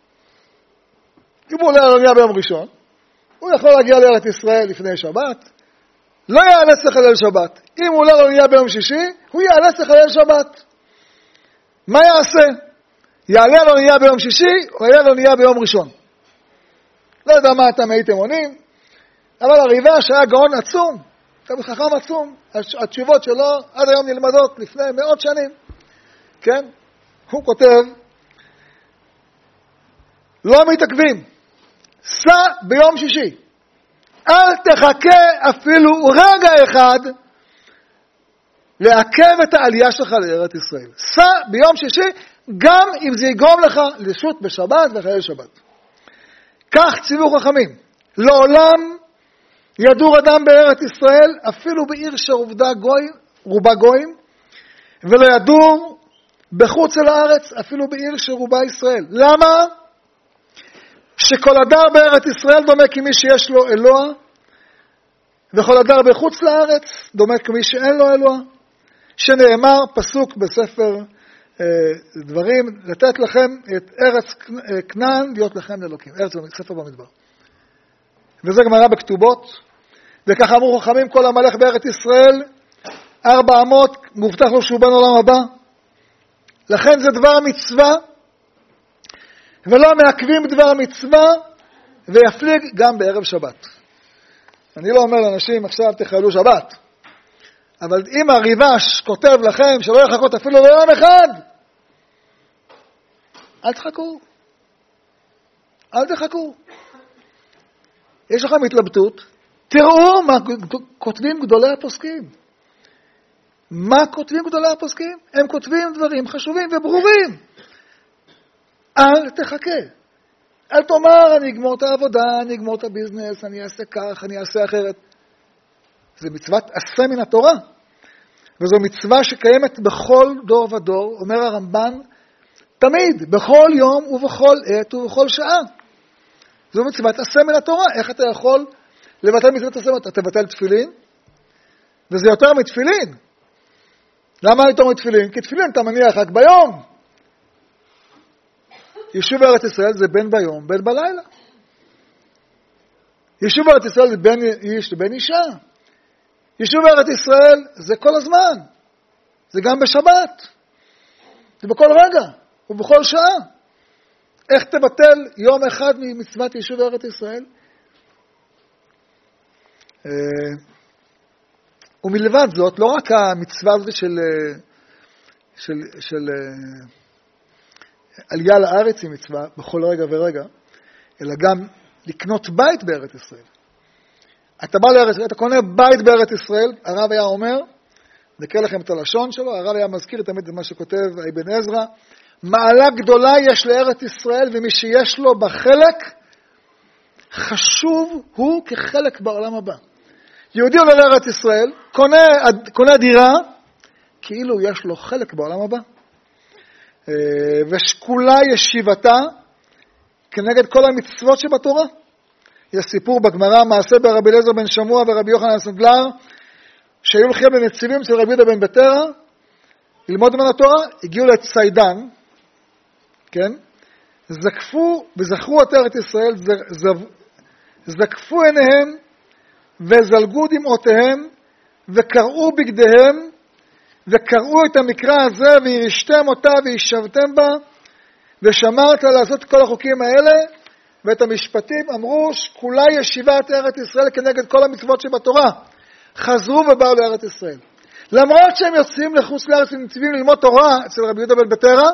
אם הוא עולה לאונייה ביום ראשון, הוא יכול להגיע לארץ ישראל לפני שבת, לא יאלץ לחלל שבת. אם הוא עולה לאונייה ביום שישי, הוא יאלץ לחלל שבת. מה יעשה? יעלה לאונייה ביום שישי, או יעלה לאונייה ביום ראשון. לא יודע מה אתם הייתם עונים, אבל הריבש היה גאון עצום, תלמיד חכם עצום, התשובות שלו עד היום נלמדות לפני מאות שנים. כן? הוא כותב, לא מתעכבים, סע ביום שישי, אל תחכה אפילו רגע אחד לעכב את העלייה שלך לארץ ישראל. סע ביום שישי, גם אם זה יגרום לך לשוט בשבת ולחלל שבת. כך ציוו חכמים, לעולם ידור אדם בארץ ישראל, אפילו בעיר שרובה גוי, רובה גויים, ולא ידור בחוץ אל הארץ, אפילו בעיר שרובה ישראל. למה? שכל הדר בארץ ישראל דומה כמי שיש לו אלוה, וכל הדר בחוץ לארץ דומה כמי שאין לו אלוה, שנאמר פסוק בספר אה, דברים, לתת לכם את ארץ כנען להיות לכם לאלוקים, ארץ ספר במדבר. וזה גמרא בכתובות, וכך אמרו חכמים, כל המלך בארץ ישראל, ארבע אמות, מובטח לו שהוא בן עולם הבא. לכן זה דבר מצווה, ולא מעכבים דבר מצווה, ויפליג גם בערב שבת. אני לא אומר לאנשים, עכשיו תחללו שבת, אבל אם הריבש כותב לכם שלא יחכות אפילו ליום אחד, אל תחכו. אל תחכו. יש לכם התלבטות, תראו מה כותבים גדולי הפוסקים. מה כותבים גדולי הפוסקים? הם כותבים דברים חשובים וברורים. אל תחכה. אל תאמר, אני אגמור את העבודה, אני אגמור את הביזנס, אני אעשה כך, אני אעשה אחרת. זה מצוות עשה מן התורה. וזו מצווה שקיימת בכל דור ודור, אומר הרמב"ן, תמיד, בכל יום ובכל עת ובכל שעה. זו מצוות עשה מן התורה. איך אתה יכול לבטל מצוות עשה מן התורה? אתה תבטל תפילין? וזה יותר מתפילין. למה יותר מתפילין? כי תפילין אתה מניח רק ביום. יישוב בארץ ישראל זה בין ביום, בין בלילה. יישוב בארץ ישראל זה בין איש לבין אישה. יישוב בארץ ישראל זה כל הזמן. זה גם בשבת. זה בכל רגע ובכל שעה. איך תבטל יום אחד ממצוות יישוב בארץ ישראל? ומלבד זאת, לא רק המצווה הזאת של, של, של עלייה לארץ היא מצווה בכל רגע ורגע, אלא גם לקנות בית בארץ ישראל. אתה בא לארץ ישראל, אתה קונה בית בארץ ישראל, הרב היה אומר, נקרא לכם את הלשון שלו, הרב היה מזכיר תמיד את מה שכותב אבן עזרא, מעלה גדולה יש לארץ ישראל, ומי שיש לו בחלק, חשוב הוא כחלק בעולם הבא. יהודי עולה לארץ ישראל, קונה, קונה דירה, כאילו יש לו חלק בעולם הבא. ושקולה ישיבתה, כנגד כל המצוות שבתורה. יש סיפור בגמרא, מעשה ברבי אליעזר בן שמוע ורבי יוחנן הסנדלר, שהיו הולכים לנציבים אצל רבי יהודה בן בתרא, ללמוד מן התורה, הגיעו לציידן, כן? זקפו וזכרו את ארץ ישראל, זקפו עיניהם, וזלגו דמעותיהם, וקראו בגדיהם, וקראו את המקרא הזה, וירשתם אותה, וישבתם בה, ושמרת לעשות כל החוקים האלה, ואת המשפטים אמרו שכולה ישיבת ארץ ישראל כנגד כל המצוות שבתורה. חזרו ובאו לארץ ישראל. למרות שהם יוצאים לחוץ לארץ ונציבים ללמוד תורה אצל רבי יהודה בן בטרה,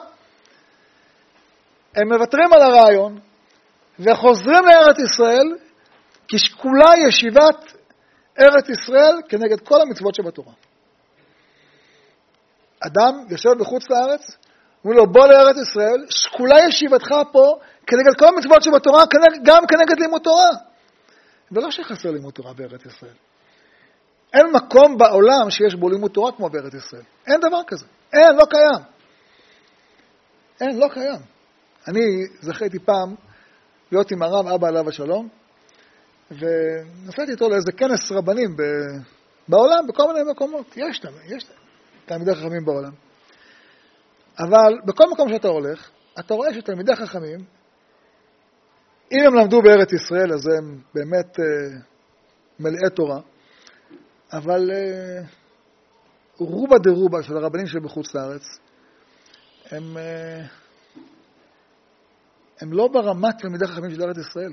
הם מוותרים על הרעיון וחוזרים לארץ ישראל, כי שכולה ישיבת ארץ ישראל כנגד כל המצוות שבתורה. אדם יושב בחוץ לארץ, אומרים לו בוא לארץ ישראל, שכולה ישיבתך פה כנגד כל המצוות שבתורה, גם כנגד לימוד תורה. ולא שחסר לימוד תורה בארץ ישראל. אין מקום בעולם שיש בו לימוד תורה כמו בארץ ישראל. אין דבר כזה. אין, לא קיים. אין, לא קיים. אני זכיתי פעם להיות עם הרב אבא עליו השלום, ונסעתי איתו לאיזה כנס רבנים בעולם, בכל מיני מקומות. יש להם, יש להם. תלמידי חכמים בעולם. אבל בכל מקום שאתה הולך, אתה רואה שתלמידי חכמים, אם הם למדו בארץ ישראל, אז הם באמת אה, מלאי תורה, אבל אה, רובה דרובה של הרבנים שבחוץ לארץ, הם, אה, הם לא ברמת תלמידי חכמים של ארץ ישראל.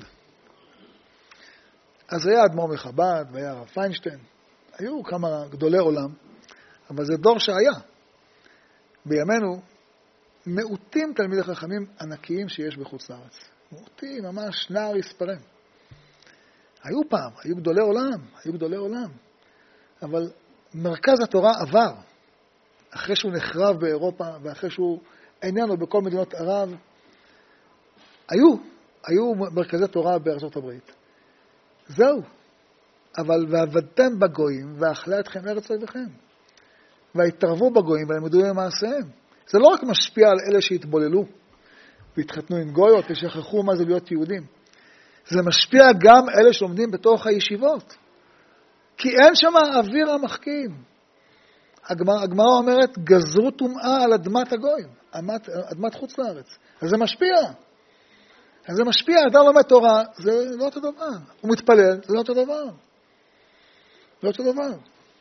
אז היה אדמו"ר מחב"ד, והיה הרב פיינשטיין, היו כמה גדולי עולם, אבל זה דור שהיה. בימינו, מעוטים תלמידי חכמים ענקיים שיש בחוץ לארץ. מעוטים, ממש נער יספרם. היו פעם, היו גדולי עולם, היו גדולי עולם. אבל מרכז התורה עבר. אחרי שהוא נחרב באירופה, ואחרי שהוא איננו בכל מדינות ערב, היו, היו מרכזי תורה בארצות הברית. זהו. אבל ועבדתם בגויים, ואכלה אתכם ארץ אויביכם. והתערבו בגויים, ולמדו ממעשיהם. זה לא רק משפיע על אלה שהתבוללו, והתחתנו עם גויות, ושכחו מה זה להיות יהודים. זה משפיע גם אלה שלומדים בתוך הישיבות. כי אין שם אוויר המחכים. הגמרא אומרת, גזרו טומאה על אדמת הגויים, אדמת, אדמת חוץ לארץ. אז זה משפיע. אז זה משפיע, אדם לומד תורה, זה לא אותו דבר. הוא מתפלל, זה לא אותו דבר. לא אותו דבר.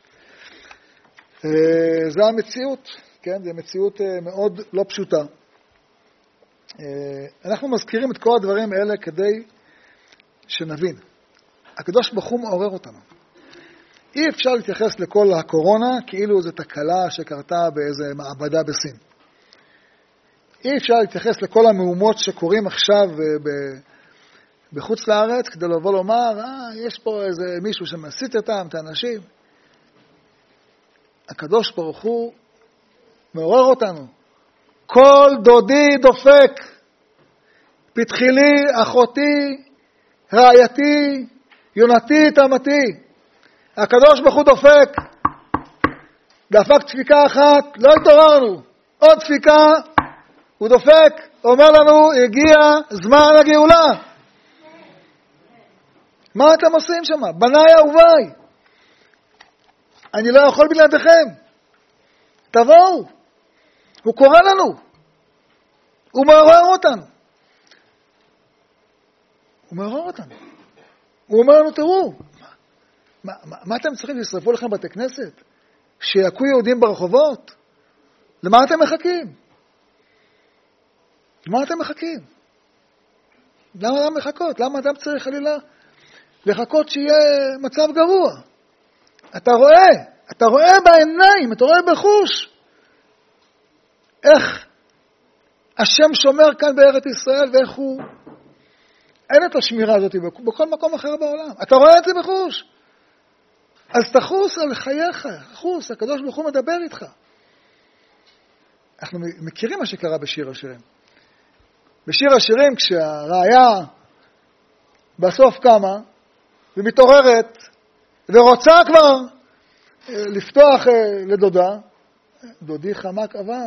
זה המציאות, כן? זה מציאות מאוד לא פשוטה. אנחנו מזכירים את כל הדברים האלה כדי שנבין. הקדוש ברוך הוא מעורר אותנו. אי אפשר להתייחס לכל הקורונה כאילו זו תקלה שקרתה באיזה מעבדה בסין. אי אפשר להתייחס לכל המהומות שקורים עכשיו בחוץ לארץ כדי לבוא לומר, אה, יש פה איזה מישהו שמסית אותם, את האנשים. הקדוש ברוך הוא מעורר אותנו. כל דודי דופק, פתחי לי, אחותי, רעייתי, יונתי, תמתי. הקדוש ברוך הוא דופק, דפק דפיקה אחת, לא התעוררנו. עוד דפיקה, הוא דופק, אומר לנו, הגיע זמן הגאולה. מה אתם עושים שם? בניי אהוביי. אני לא יכול בלעדיכם. תבואו. הוא קורא לנו. הוא מעורר אותנו. הוא מעורר אותנו. הוא אומר לנו, תראו, מה, מה, מה אתם צריכים שישרפו לכם בתי כנסת? שיעקו יהודים ברחובות? למה אתם מחכים? למה אתם מחכים? למה אדם מחכות? למה אדם צריך חלילה לחכות שיהיה מצב גרוע? אתה רואה, אתה רואה בעיניים, אתה רואה בחוש, איך השם שומר כאן בארץ ישראל, ואיך הוא, אין את השמירה הזאת בכל מקום אחר בעולם. אתה רואה את זה בחוש. אז תחוס על חייך, תחוס, הקדוש ברוך הוא מדבר איתך. אנחנו מכירים מה שקרה בשיר השירים. בשיר השירים, כשהראיה בסוף קמה, ומתעוררת, ורוצה כבר לפתוח לדודה, דודי חמק עבר.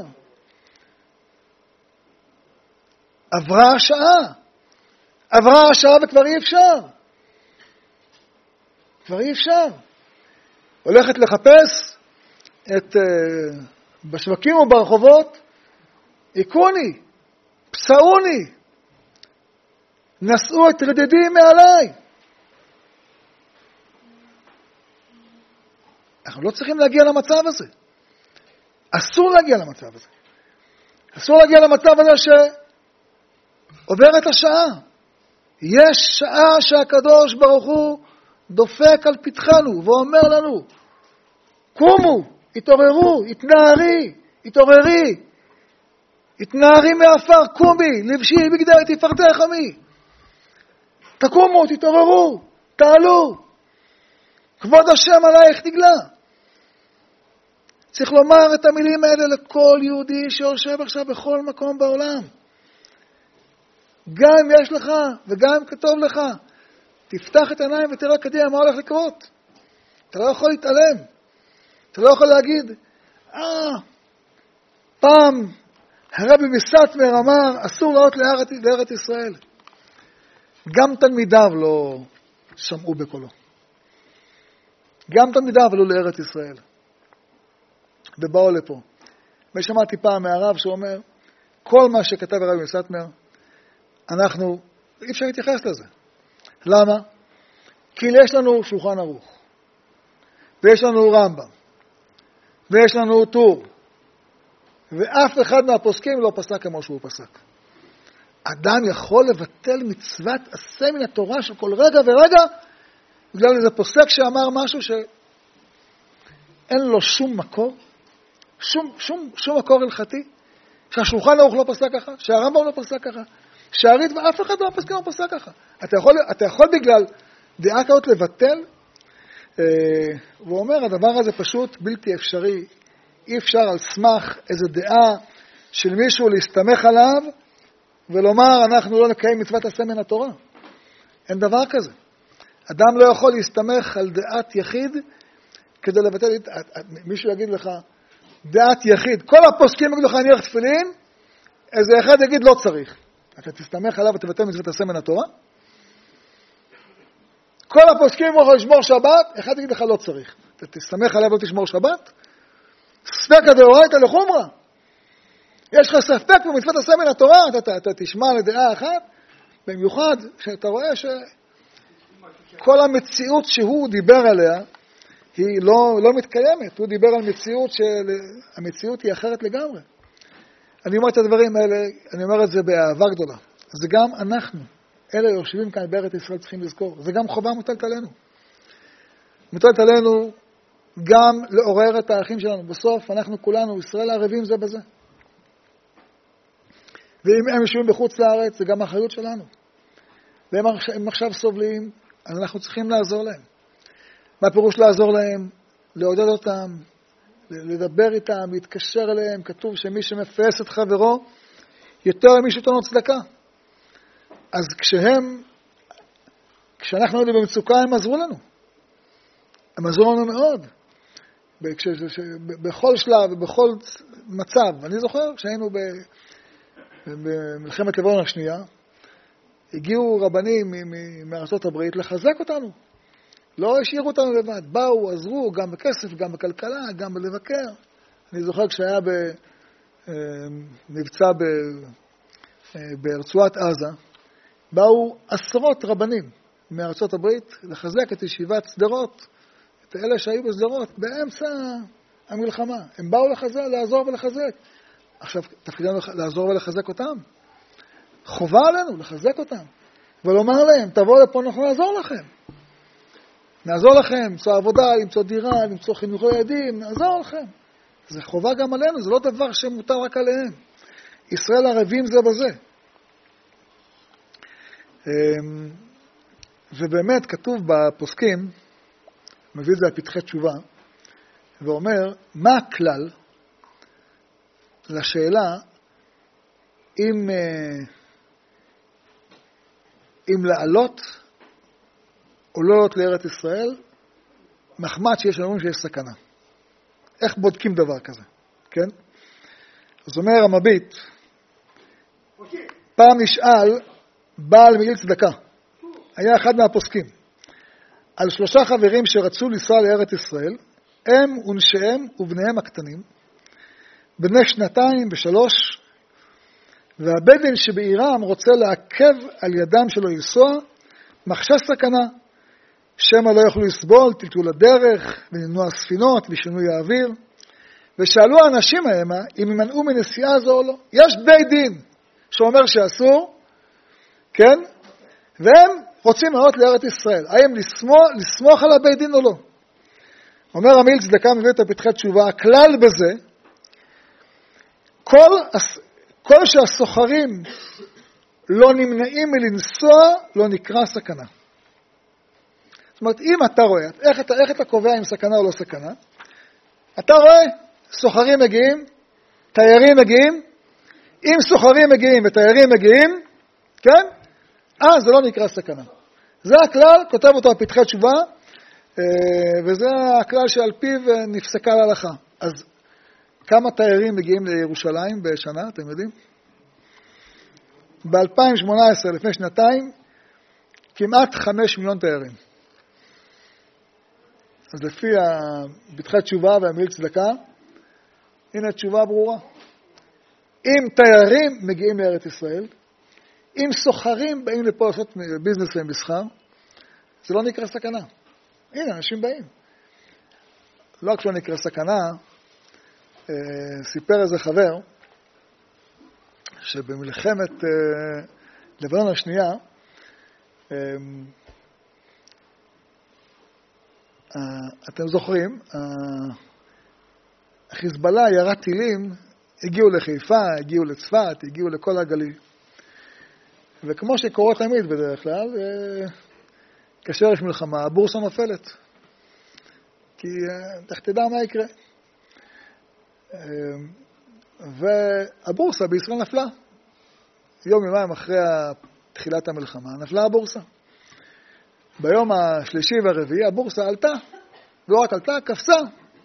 עברה השעה. עברה השעה וכבר אי אפשר. כבר אי אפשר. הולכת לחפש את, בשווקים וברחובות, עיקוני, פסעוני, נשאו את רדדי מעליי. אנחנו לא צריכים להגיע למצב הזה. אסור להגיע למצב הזה. אסור להגיע למצב הזה עוברת השעה. יש שעה שהקדוש ברוך הוא דופק על פתחנו ואומר לנו, קומו, התעוררו, התנערי, התעוררי, התנערי מאפר, קומי, לבשי בגדי תפארתך עמי. תקומו, תתעוררו, תעלו. כבוד השם עלייך נגלה. צריך לומר את המילים האלה לכל יהודי שיושב עכשיו בכל מקום בעולם. גם אם יש לך וגם אם כתוב לך, תפתח את העיניים ותראה קדימה מה הולך לקרות. אתה לא יכול להתעלם. אתה לא יכול להגיד, אה, פעם הרבי מסטמר אמר, אסור לעלות לארץ, לארץ ישראל. גם תלמידיו לא שמעו בקולו. גם תלמידיו עלו לארץ ישראל. ובאו לפה. ושמעתי פעם מהרב שאומר, כל מה שכתב הרבי מסטמר, אנחנו, אי אפשר להתייחס לזה. למה? כי יש לנו שולחן ערוך, ויש לנו רמב"ם, ויש לנו טור, ואף אחד מהפוסקים לא פסק כמו שהוא פסק. אדם יכול לבטל מצוות עשה מן התורה של כל רגע ורגע, בגלל איזה פוסק שאמר משהו שאין לו שום מקור, שום, שום, שום מקור הלכתי, שהשולחן ערוך לא פסק ככה, שהרמב"ם לא פסק ככה, שהרית ואף אחד לא פסק לא פסק ככה. אתה יכול, אתה יכול בגלל דעה כזאת לבטל, אה, הוא אומר, הדבר הזה פשוט בלתי אפשרי, אי אפשר על סמך איזו דעה של מישהו להסתמך עליו, ולומר, אנחנו לא נקיים מצוות עשה מן התורה. אין דבר כזה. אדם לא יכול להסתמך על דעת יחיד, כדי לבטל, מישהו יגיד לך, דעת יחיד, כל הפוסקים יגידו לך, אני הולך תפילין, איזה אחד יגיד, לא צריך. אתה תסתמך עליו ותבטל מצוות עשה מן התורה? כל הפוסקים יגידו לך, לשמור שבת, אחד יגיד לך, לא צריך. אתה תסתמך עליו ותשמור שבת? ספק הדאורייתא לחומרא. יש לך ספק במצוות עשה מן התורה, אתה, אתה, אתה תשמע לדעה אחת, במיוחד שאתה רואה שכל המציאות שהוא דיבר עליה, היא לא, לא מתקיימת. הוא דיבר על מציאות שהמציאות היא אחרת לגמרי. אני אומר את הדברים האלה, אני אומר את זה באהבה גדולה. זה גם אנחנו, אלה יושבים כאן בארץ ישראל צריכים לזכור. זה גם חובה מוטלת עלינו. מוטלת עלינו גם לעורר את האחים שלנו. בסוף אנחנו כולנו, ישראל ערבים זה בזה. ואם הם יושבים בחוץ לארץ, זה גם האחריות שלנו. והם עכשיו סובלים, אז אנחנו צריכים לעזור להם. מה הפירוש לעזור להם? לעודד אותם, לדבר איתם, להתקשר אליהם. כתוב שמי שמפעס את חברו, יותר ממי שתונו צדקה. אז כשהם, כשאנחנו היינו במצוקה, הם עזרו לנו. הם עזרו לנו מאוד. בכל שלב, בכל מצב. אני זוכר שהיינו ב... במלחמת לבנון השנייה, הגיעו רבנים מארצות הברית לחזק אותנו. לא השאירו אותנו לבד. באו, עזרו, גם בכסף, גם בכלכלה, גם בלבקר. אני זוכר כשהיה במבצע ברצועת עזה, באו עשרות רבנים מארצות הברית לחזק את ישיבת סדרות, את אלה שהיו בסדרות, באמצע המלחמה. הם באו לחזק, לעזור ולחזק. עכשיו, תפקידנו לעזור ולחזק אותם. חובה עלינו לחזק אותם. ולומר להם, תבואו לפה, אנחנו נעזור לכם. נעזור לכם, למצוא עבודה, למצוא דירה, למצוא חינוכי ילדים, נעזור לכם. זה חובה גם עלינו, זה לא דבר שמותר רק עליהם. ישראל ערבים זה בזה. ובאמת כתוב בפוסקים, מביא את זה על פתחי תשובה, ואומר, מה הכלל לשאלה אם, אם לעלות או לא לעלות לארץ ישראל, מחמת שיש לנו שיש סכנה. איך בודקים דבר כזה? כן? אז אומר המביט, פעם נשאל בעל מעיל צדקה, היה אחד מהפוסקים, על שלושה חברים שרצו לנסוע לארץ ישראל, הם ונשיהם ובניהם הקטנים, בני שנתיים ושלוש, והבית דין שבעירם רוצה לעכב על ידם שלו לנסוע, מחשש סכנה, שמא לא יוכלו לסבול, טלטול הדרך, ונמנוע ספינות ושינוי האוויר, ושאלו האנשים ההם אם ימנעו מנסיעה זו או לא. יש בית דין שאומר שאסור, כן? והם רוצים לעלות לארץ ישראל. האם לסמוך, לסמוך על הבית דין או לא? אומר המיל צדקה מביא את הפתחי תשובה, הכלל בזה, כל, כל שהסוחרים לא נמנעים מלנסוע, לא נקרא סכנה. זאת אומרת, אם אתה רואה, איך אתה, איך אתה קובע אם סכנה או לא סכנה? אתה רואה, סוחרים מגיעים, תיירים מגיעים, אם סוחרים מגיעים ותיירים מגיעים, כן? אז זה לא נקרא סכנה. זה הכלל, כותב אותו הפתחי תשובה, וזה הכלל שעל פיו נפסקה להלכה. אז כמה תיירים מגיעים לירושלים בשנה, אתם יודעים? ב-אלפיים שמונה עשרה, לפני שנתיים, כמעט חמש מיליון תיירים. אז לפי הפתחי תשובה והמיל צדקה, הנה תשובה ברורה. אם תיירים מגיעים לארץ ישראל, אם סוחרים באים לפה לעשות ביזנס ומסחר, זה לא נקרא סכנה. הנה, אנשים באים. לא רק שלא נקרא סכנה, אה, סיפר איזה חבר, שבמלחמת אה, לבנון השנייה, אה, אה, אתם זוכרים, אה, החיזבאללה ירה טילים, הגיעו לחיפה, הגיעו לצפת, הגיעו לכל הגליל. וכמו שקורה תמיד בדרך כלל, אה, כאשר יש מלחמה, הבורסה נופלת. כי איך תדע מה יקרה. והבורסה בישראל נפלה. יום יומיים אחרי תחילת המלחמה נפלה הבורסה. ביום השלישי והרביעי הבורסה עלתה. לא רק עלתה, קפצה.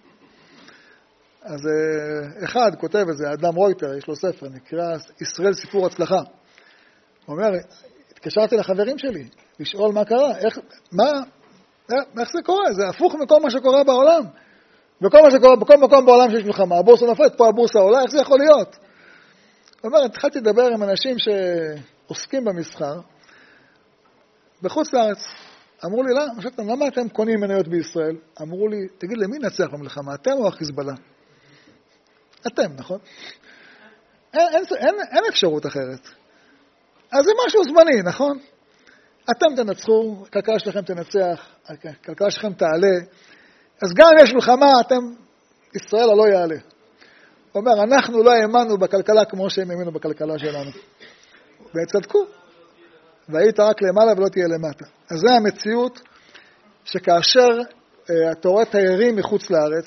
אז אחד כותב את זה, אדם רויטר, יש לו ספר, נקרא ישראל סיפור הצלחה. הוא אומר, התקשרתי לחברים שלי, לשאול מה קרה, איך, מה, איך זה קורה? זה הפוך מכל מה שקורה בעולם. בכל מה שקורה, בכל מקום בעולם שיש מלחמה, הבורסה נופלת, פה הבורסה עולה, איך זה יכול להיות? הוא אומר, התחלתי לדבר עם אנשים שעוסקים במסחר, בחוץ לארץ. אמרו לי, לא, למה אתם קונים מניות בישראל? אמרו לי, תגיד, למי נצח במלחמה? אתם או החיזבאללה? אתם, נכון? אין, אין, אין, אין אפשרות אחרת. אז זה משהו זמני, נכון? אתם תנצחו, הכלכלה שלכם תנצח, הכלכלה שלכם תעלה. אז גם אם יש מלחמה, אתם, ישראל לא יעלה. הוא אומר, אנחנו לא האמנו בכלכלה כמו שהם האמינו בכלכלה שלנו. והם צדקו. והיית רק למעלה ולא תהיה למטה. אז זה המציאות שכאשר אה, אתה רואה תיירים מחוץ לארץ,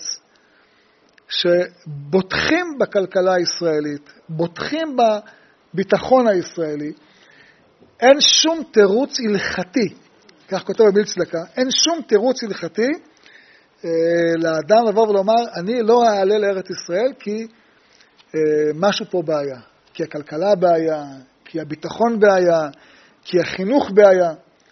שבוטחים בכלכלה הישראלית, בוטחים בביטחון הישראלי, אין שום תירוץ הלכתי, כך כותב המיל צדקה, אין שום תירוץ הלכתי אה, לאדם לבוא ולומר, אני לא אעלה לארץ ישראל כי אה, משהו פה בעיה, כי הכלכלה בעיה, כי הביטחון בעיה, כי החינוך בעיה.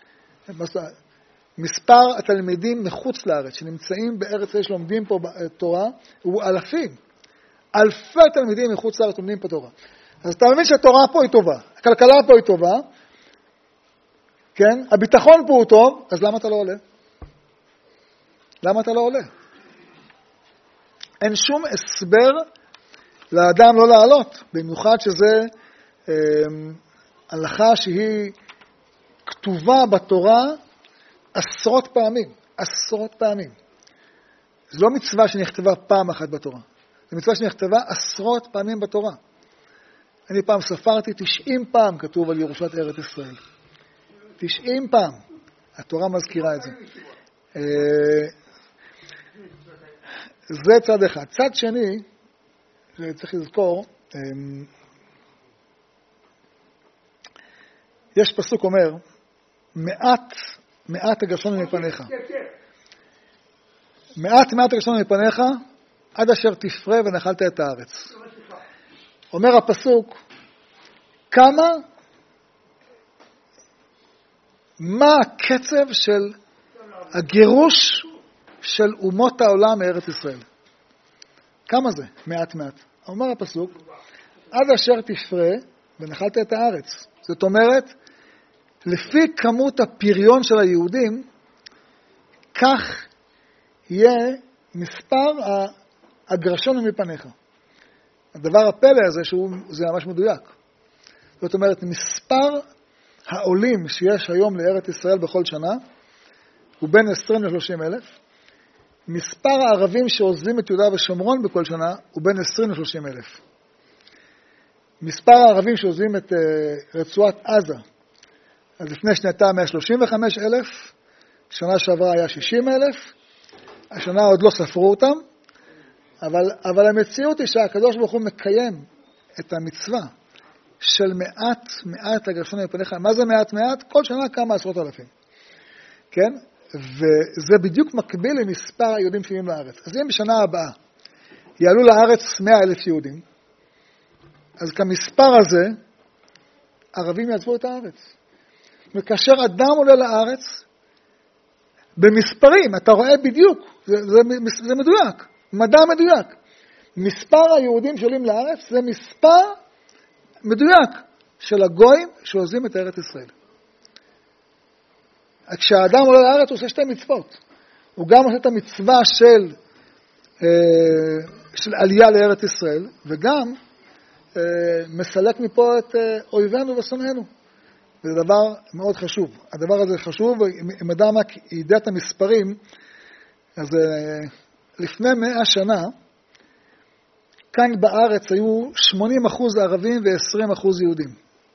מספר התלמידים מחוץ לארץ שנמצאים בארץ ישראל שלומדים פה תורה הוא אלפים. אלפי תלמידים מחוץ לארץ לומדים פה תורה. אז אתה מבין שהתורה פה היא טובה, הכלכלה פה היא טובה, כן? הביטחון פה הוא טוב, אז למה אתה לא עולה? למה אתה לא עולה? אין שום הסבר לאדם לא לעלות, במיוחד שזה אה, הלכה שהיא כתובה בתורה עשרות פעמים, עשרות פעמים. זו לא מצווה שנכתבה פעם אחת בתורה, זו מצווה שנכתבה עשרות פעמים בתורה. אני פעם ספרתי תשעים פעם כתוב על ירושת ארץ ישראל. תשעים פעם. התורה מזכירה את זה. זה צד אחד. צד שני, צריך לזכור, יש פסוק אומר, מעט, מעט הגרשון מפניך. מעט, מעט הגרשון מפניך, עד אשר תפרה ונחלת את הארץ. אומר הפסוק, כמה, מה הקצב של הגירוש של אומות העולם מארץ ישראל? כמה זה? מעט מעט. אומר הפסוק, עד אשר תפרה ונחלת את הארץ. זאת אומרת, לפי כמות הפריון של היהודים, כך יהיה מספר הגרשון מפניך. הדבר הפלא הזה, שהוא, זה ממש מדויק. זאת אומרת, מספר העולים שיש היום לארץ ישראל בכל שנה הוא בין עשרים ל-שלושים אלף. מספר הערבים שעוזבים את יהודה ושומרון בכל שנה הוא בין עשרים ל-שלושים אלף. מספר הערבים שעוזבים את רצועת עזה, אז לפני שנתיים היה שלושים וחמישה אלף, שנה שעברה היה שישים אלף, השנה עוד לא ספרו אותם, אבל, אבל המציאות היא שהקדוש ברוך הוא מקיים את המצווה של מעט מעט הגרשון מפניך. מה זה מעט מעט? כל שנה כמה עשרות אלפים. כן? וזה בדיוק מקביל למספר היהודים שיהיו לארץ. אז אם בשנה הבאה יעלו לארץ מאה אלף יהודים, אז כמספר הזה ערבים יעזבו את הארץ. וכאשר אדם עולה לארץ, במספרים, אתה רואה בדיוק, זה, זה, זה מדויק, מדע מדויק. מספר היהודים שעולים לארץ זה מספר מדויק של הגויים שעוזבים את ארץ ישראל. כשהאדם עולה לארץ הוא עושה שתי מצוות. הוא גם עושה את המצווה של, של עלייה לארץ ישראל, וגם מסלק מפה את אויבינו ושונאינו. זה דבר מאוד חשוב. הדבר הזה חשוב, אם אדם רק ידע את המספרים, אז לפני מאה שנה, כאן בארץ היו שמונים אחוז ערבים ו-עשרים אחוז יהודים.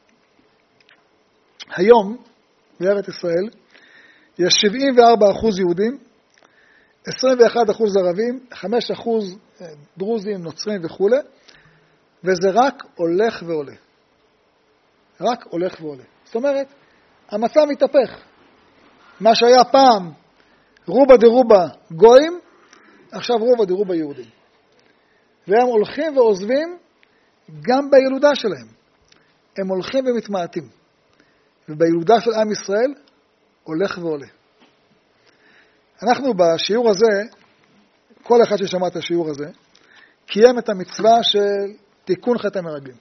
היום, בארץ ישראל, יש שבעים וארבעה אחוז יהודים, עשרים ואחד אחוז ערבים, חמישה אחוז דרוזים, נוצרים וכו', וזה רק הולך ועולה. רק הולך ועולה. זאת אומרת, המצב מתהפך. מה שהיה פעם רובה דרובה גויים, עכשיו רובה דרובה יהודים. והם הולכים ועוזבים גם בילודה שלהם. הם הולכים ומתמעטים. ובילודה של עם ישראל הולך ועולה. אנחנו בשיעור הזה, כל אחד ששמע את השיעור הזה, קיים את המצווה של תיקון חטא המרגלים.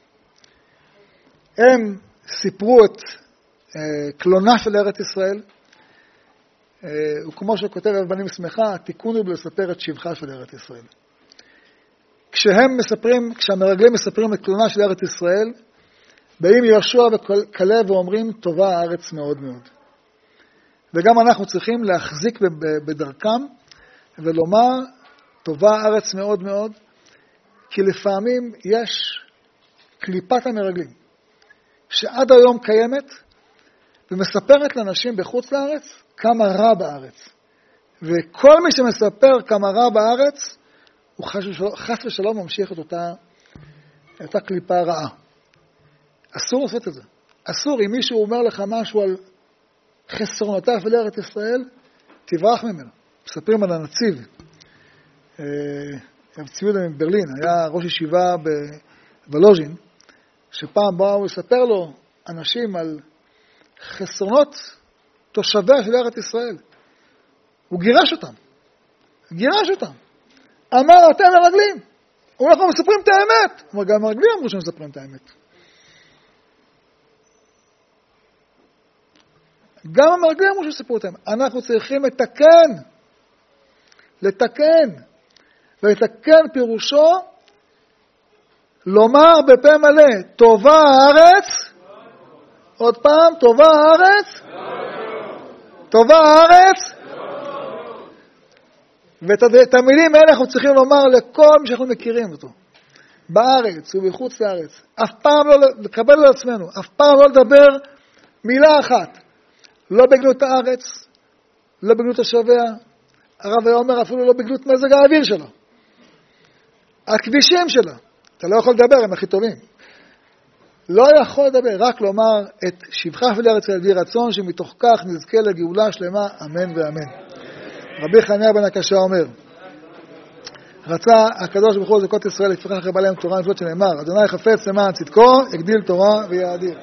הם סיפרו את אה, קלונה של ארץ ישראל, אה, וכמו שכותב בנים שמחה, התיקון הוא לספר את שבחה של ארץ ישראל. כשהם מספרים, כשהמרגלים מספרים את קלונה של ארץ ישראל, באים יהושע וכלב ואומרים, טובה הארץ מאוד מאוד. וגם אנחנו צריכים להחזיק בדרכם ולומר, טובה הארץ מאוד מאוד, כי לפעמים יש קליפת המרגלים, שעד היום קיימת, ומספרת לאנשים בחוץ לארץ כמה רע בארץ. וכל מי שמספר כמה רע בארץ, הוא חס ושלום ממשיך את אותה, את אותה קליפה רעה. אסור לעשות את זה. אסור, אם מישהו אומר לך משהו על חסרונותיו לארץ ישראל, תברח ממנו. מספרים על הנציב, רב צבי יהודה מברלין, היה ראש ישיבה בוולוז'ין, שפעם באו לספר לו אנשים על חסרונות תושביה של ארץ ישראל. הוא גירש אותם. גירש אותם. אמר, אתם מרגלים. אנחנו מספרים את האמת. הוא אומר, גם המרגלים אמרו שמספרים את האמת. גם המרגלים אמרו שמספרו את האמת. אנחנו צריכים לתקן. לתקן. ולתקן פירושו, לומר בפה מלא, טובה הארץ, עוד פעם, טובה הארץ, טובה הארץ, ואת המילים האלה אנחנו צריכים לומר לכל מי שאנחנו מכירים אותו, בארץ ובחוץ לארץ. אף פעם לא לקבל על עצמנו, אף פעם לא לדבר מילה אחת, לא בגנות הארץ, לא בגנות השבע, הרב היה אומר אפילו לא בגנות מזג האוויר שלו, הכבישים שלה, אתה לא יכול לדבר, הם הכי טובים. לא יכול לדבר, רק לומר את שבחה של ארץ ישראל, ויהי רצון שמתוך כך נזכה לגאולה שלמה, אמן ואמן. רבי חנינא בן הקשה אומר, רצה הקדוש ברוך הוא לזכות ישראל לפרח אחרי בעליהם תורה ומצוות שנאמר, אדוני חפץ למען צדקו, הגדיל תורה ויאדיר.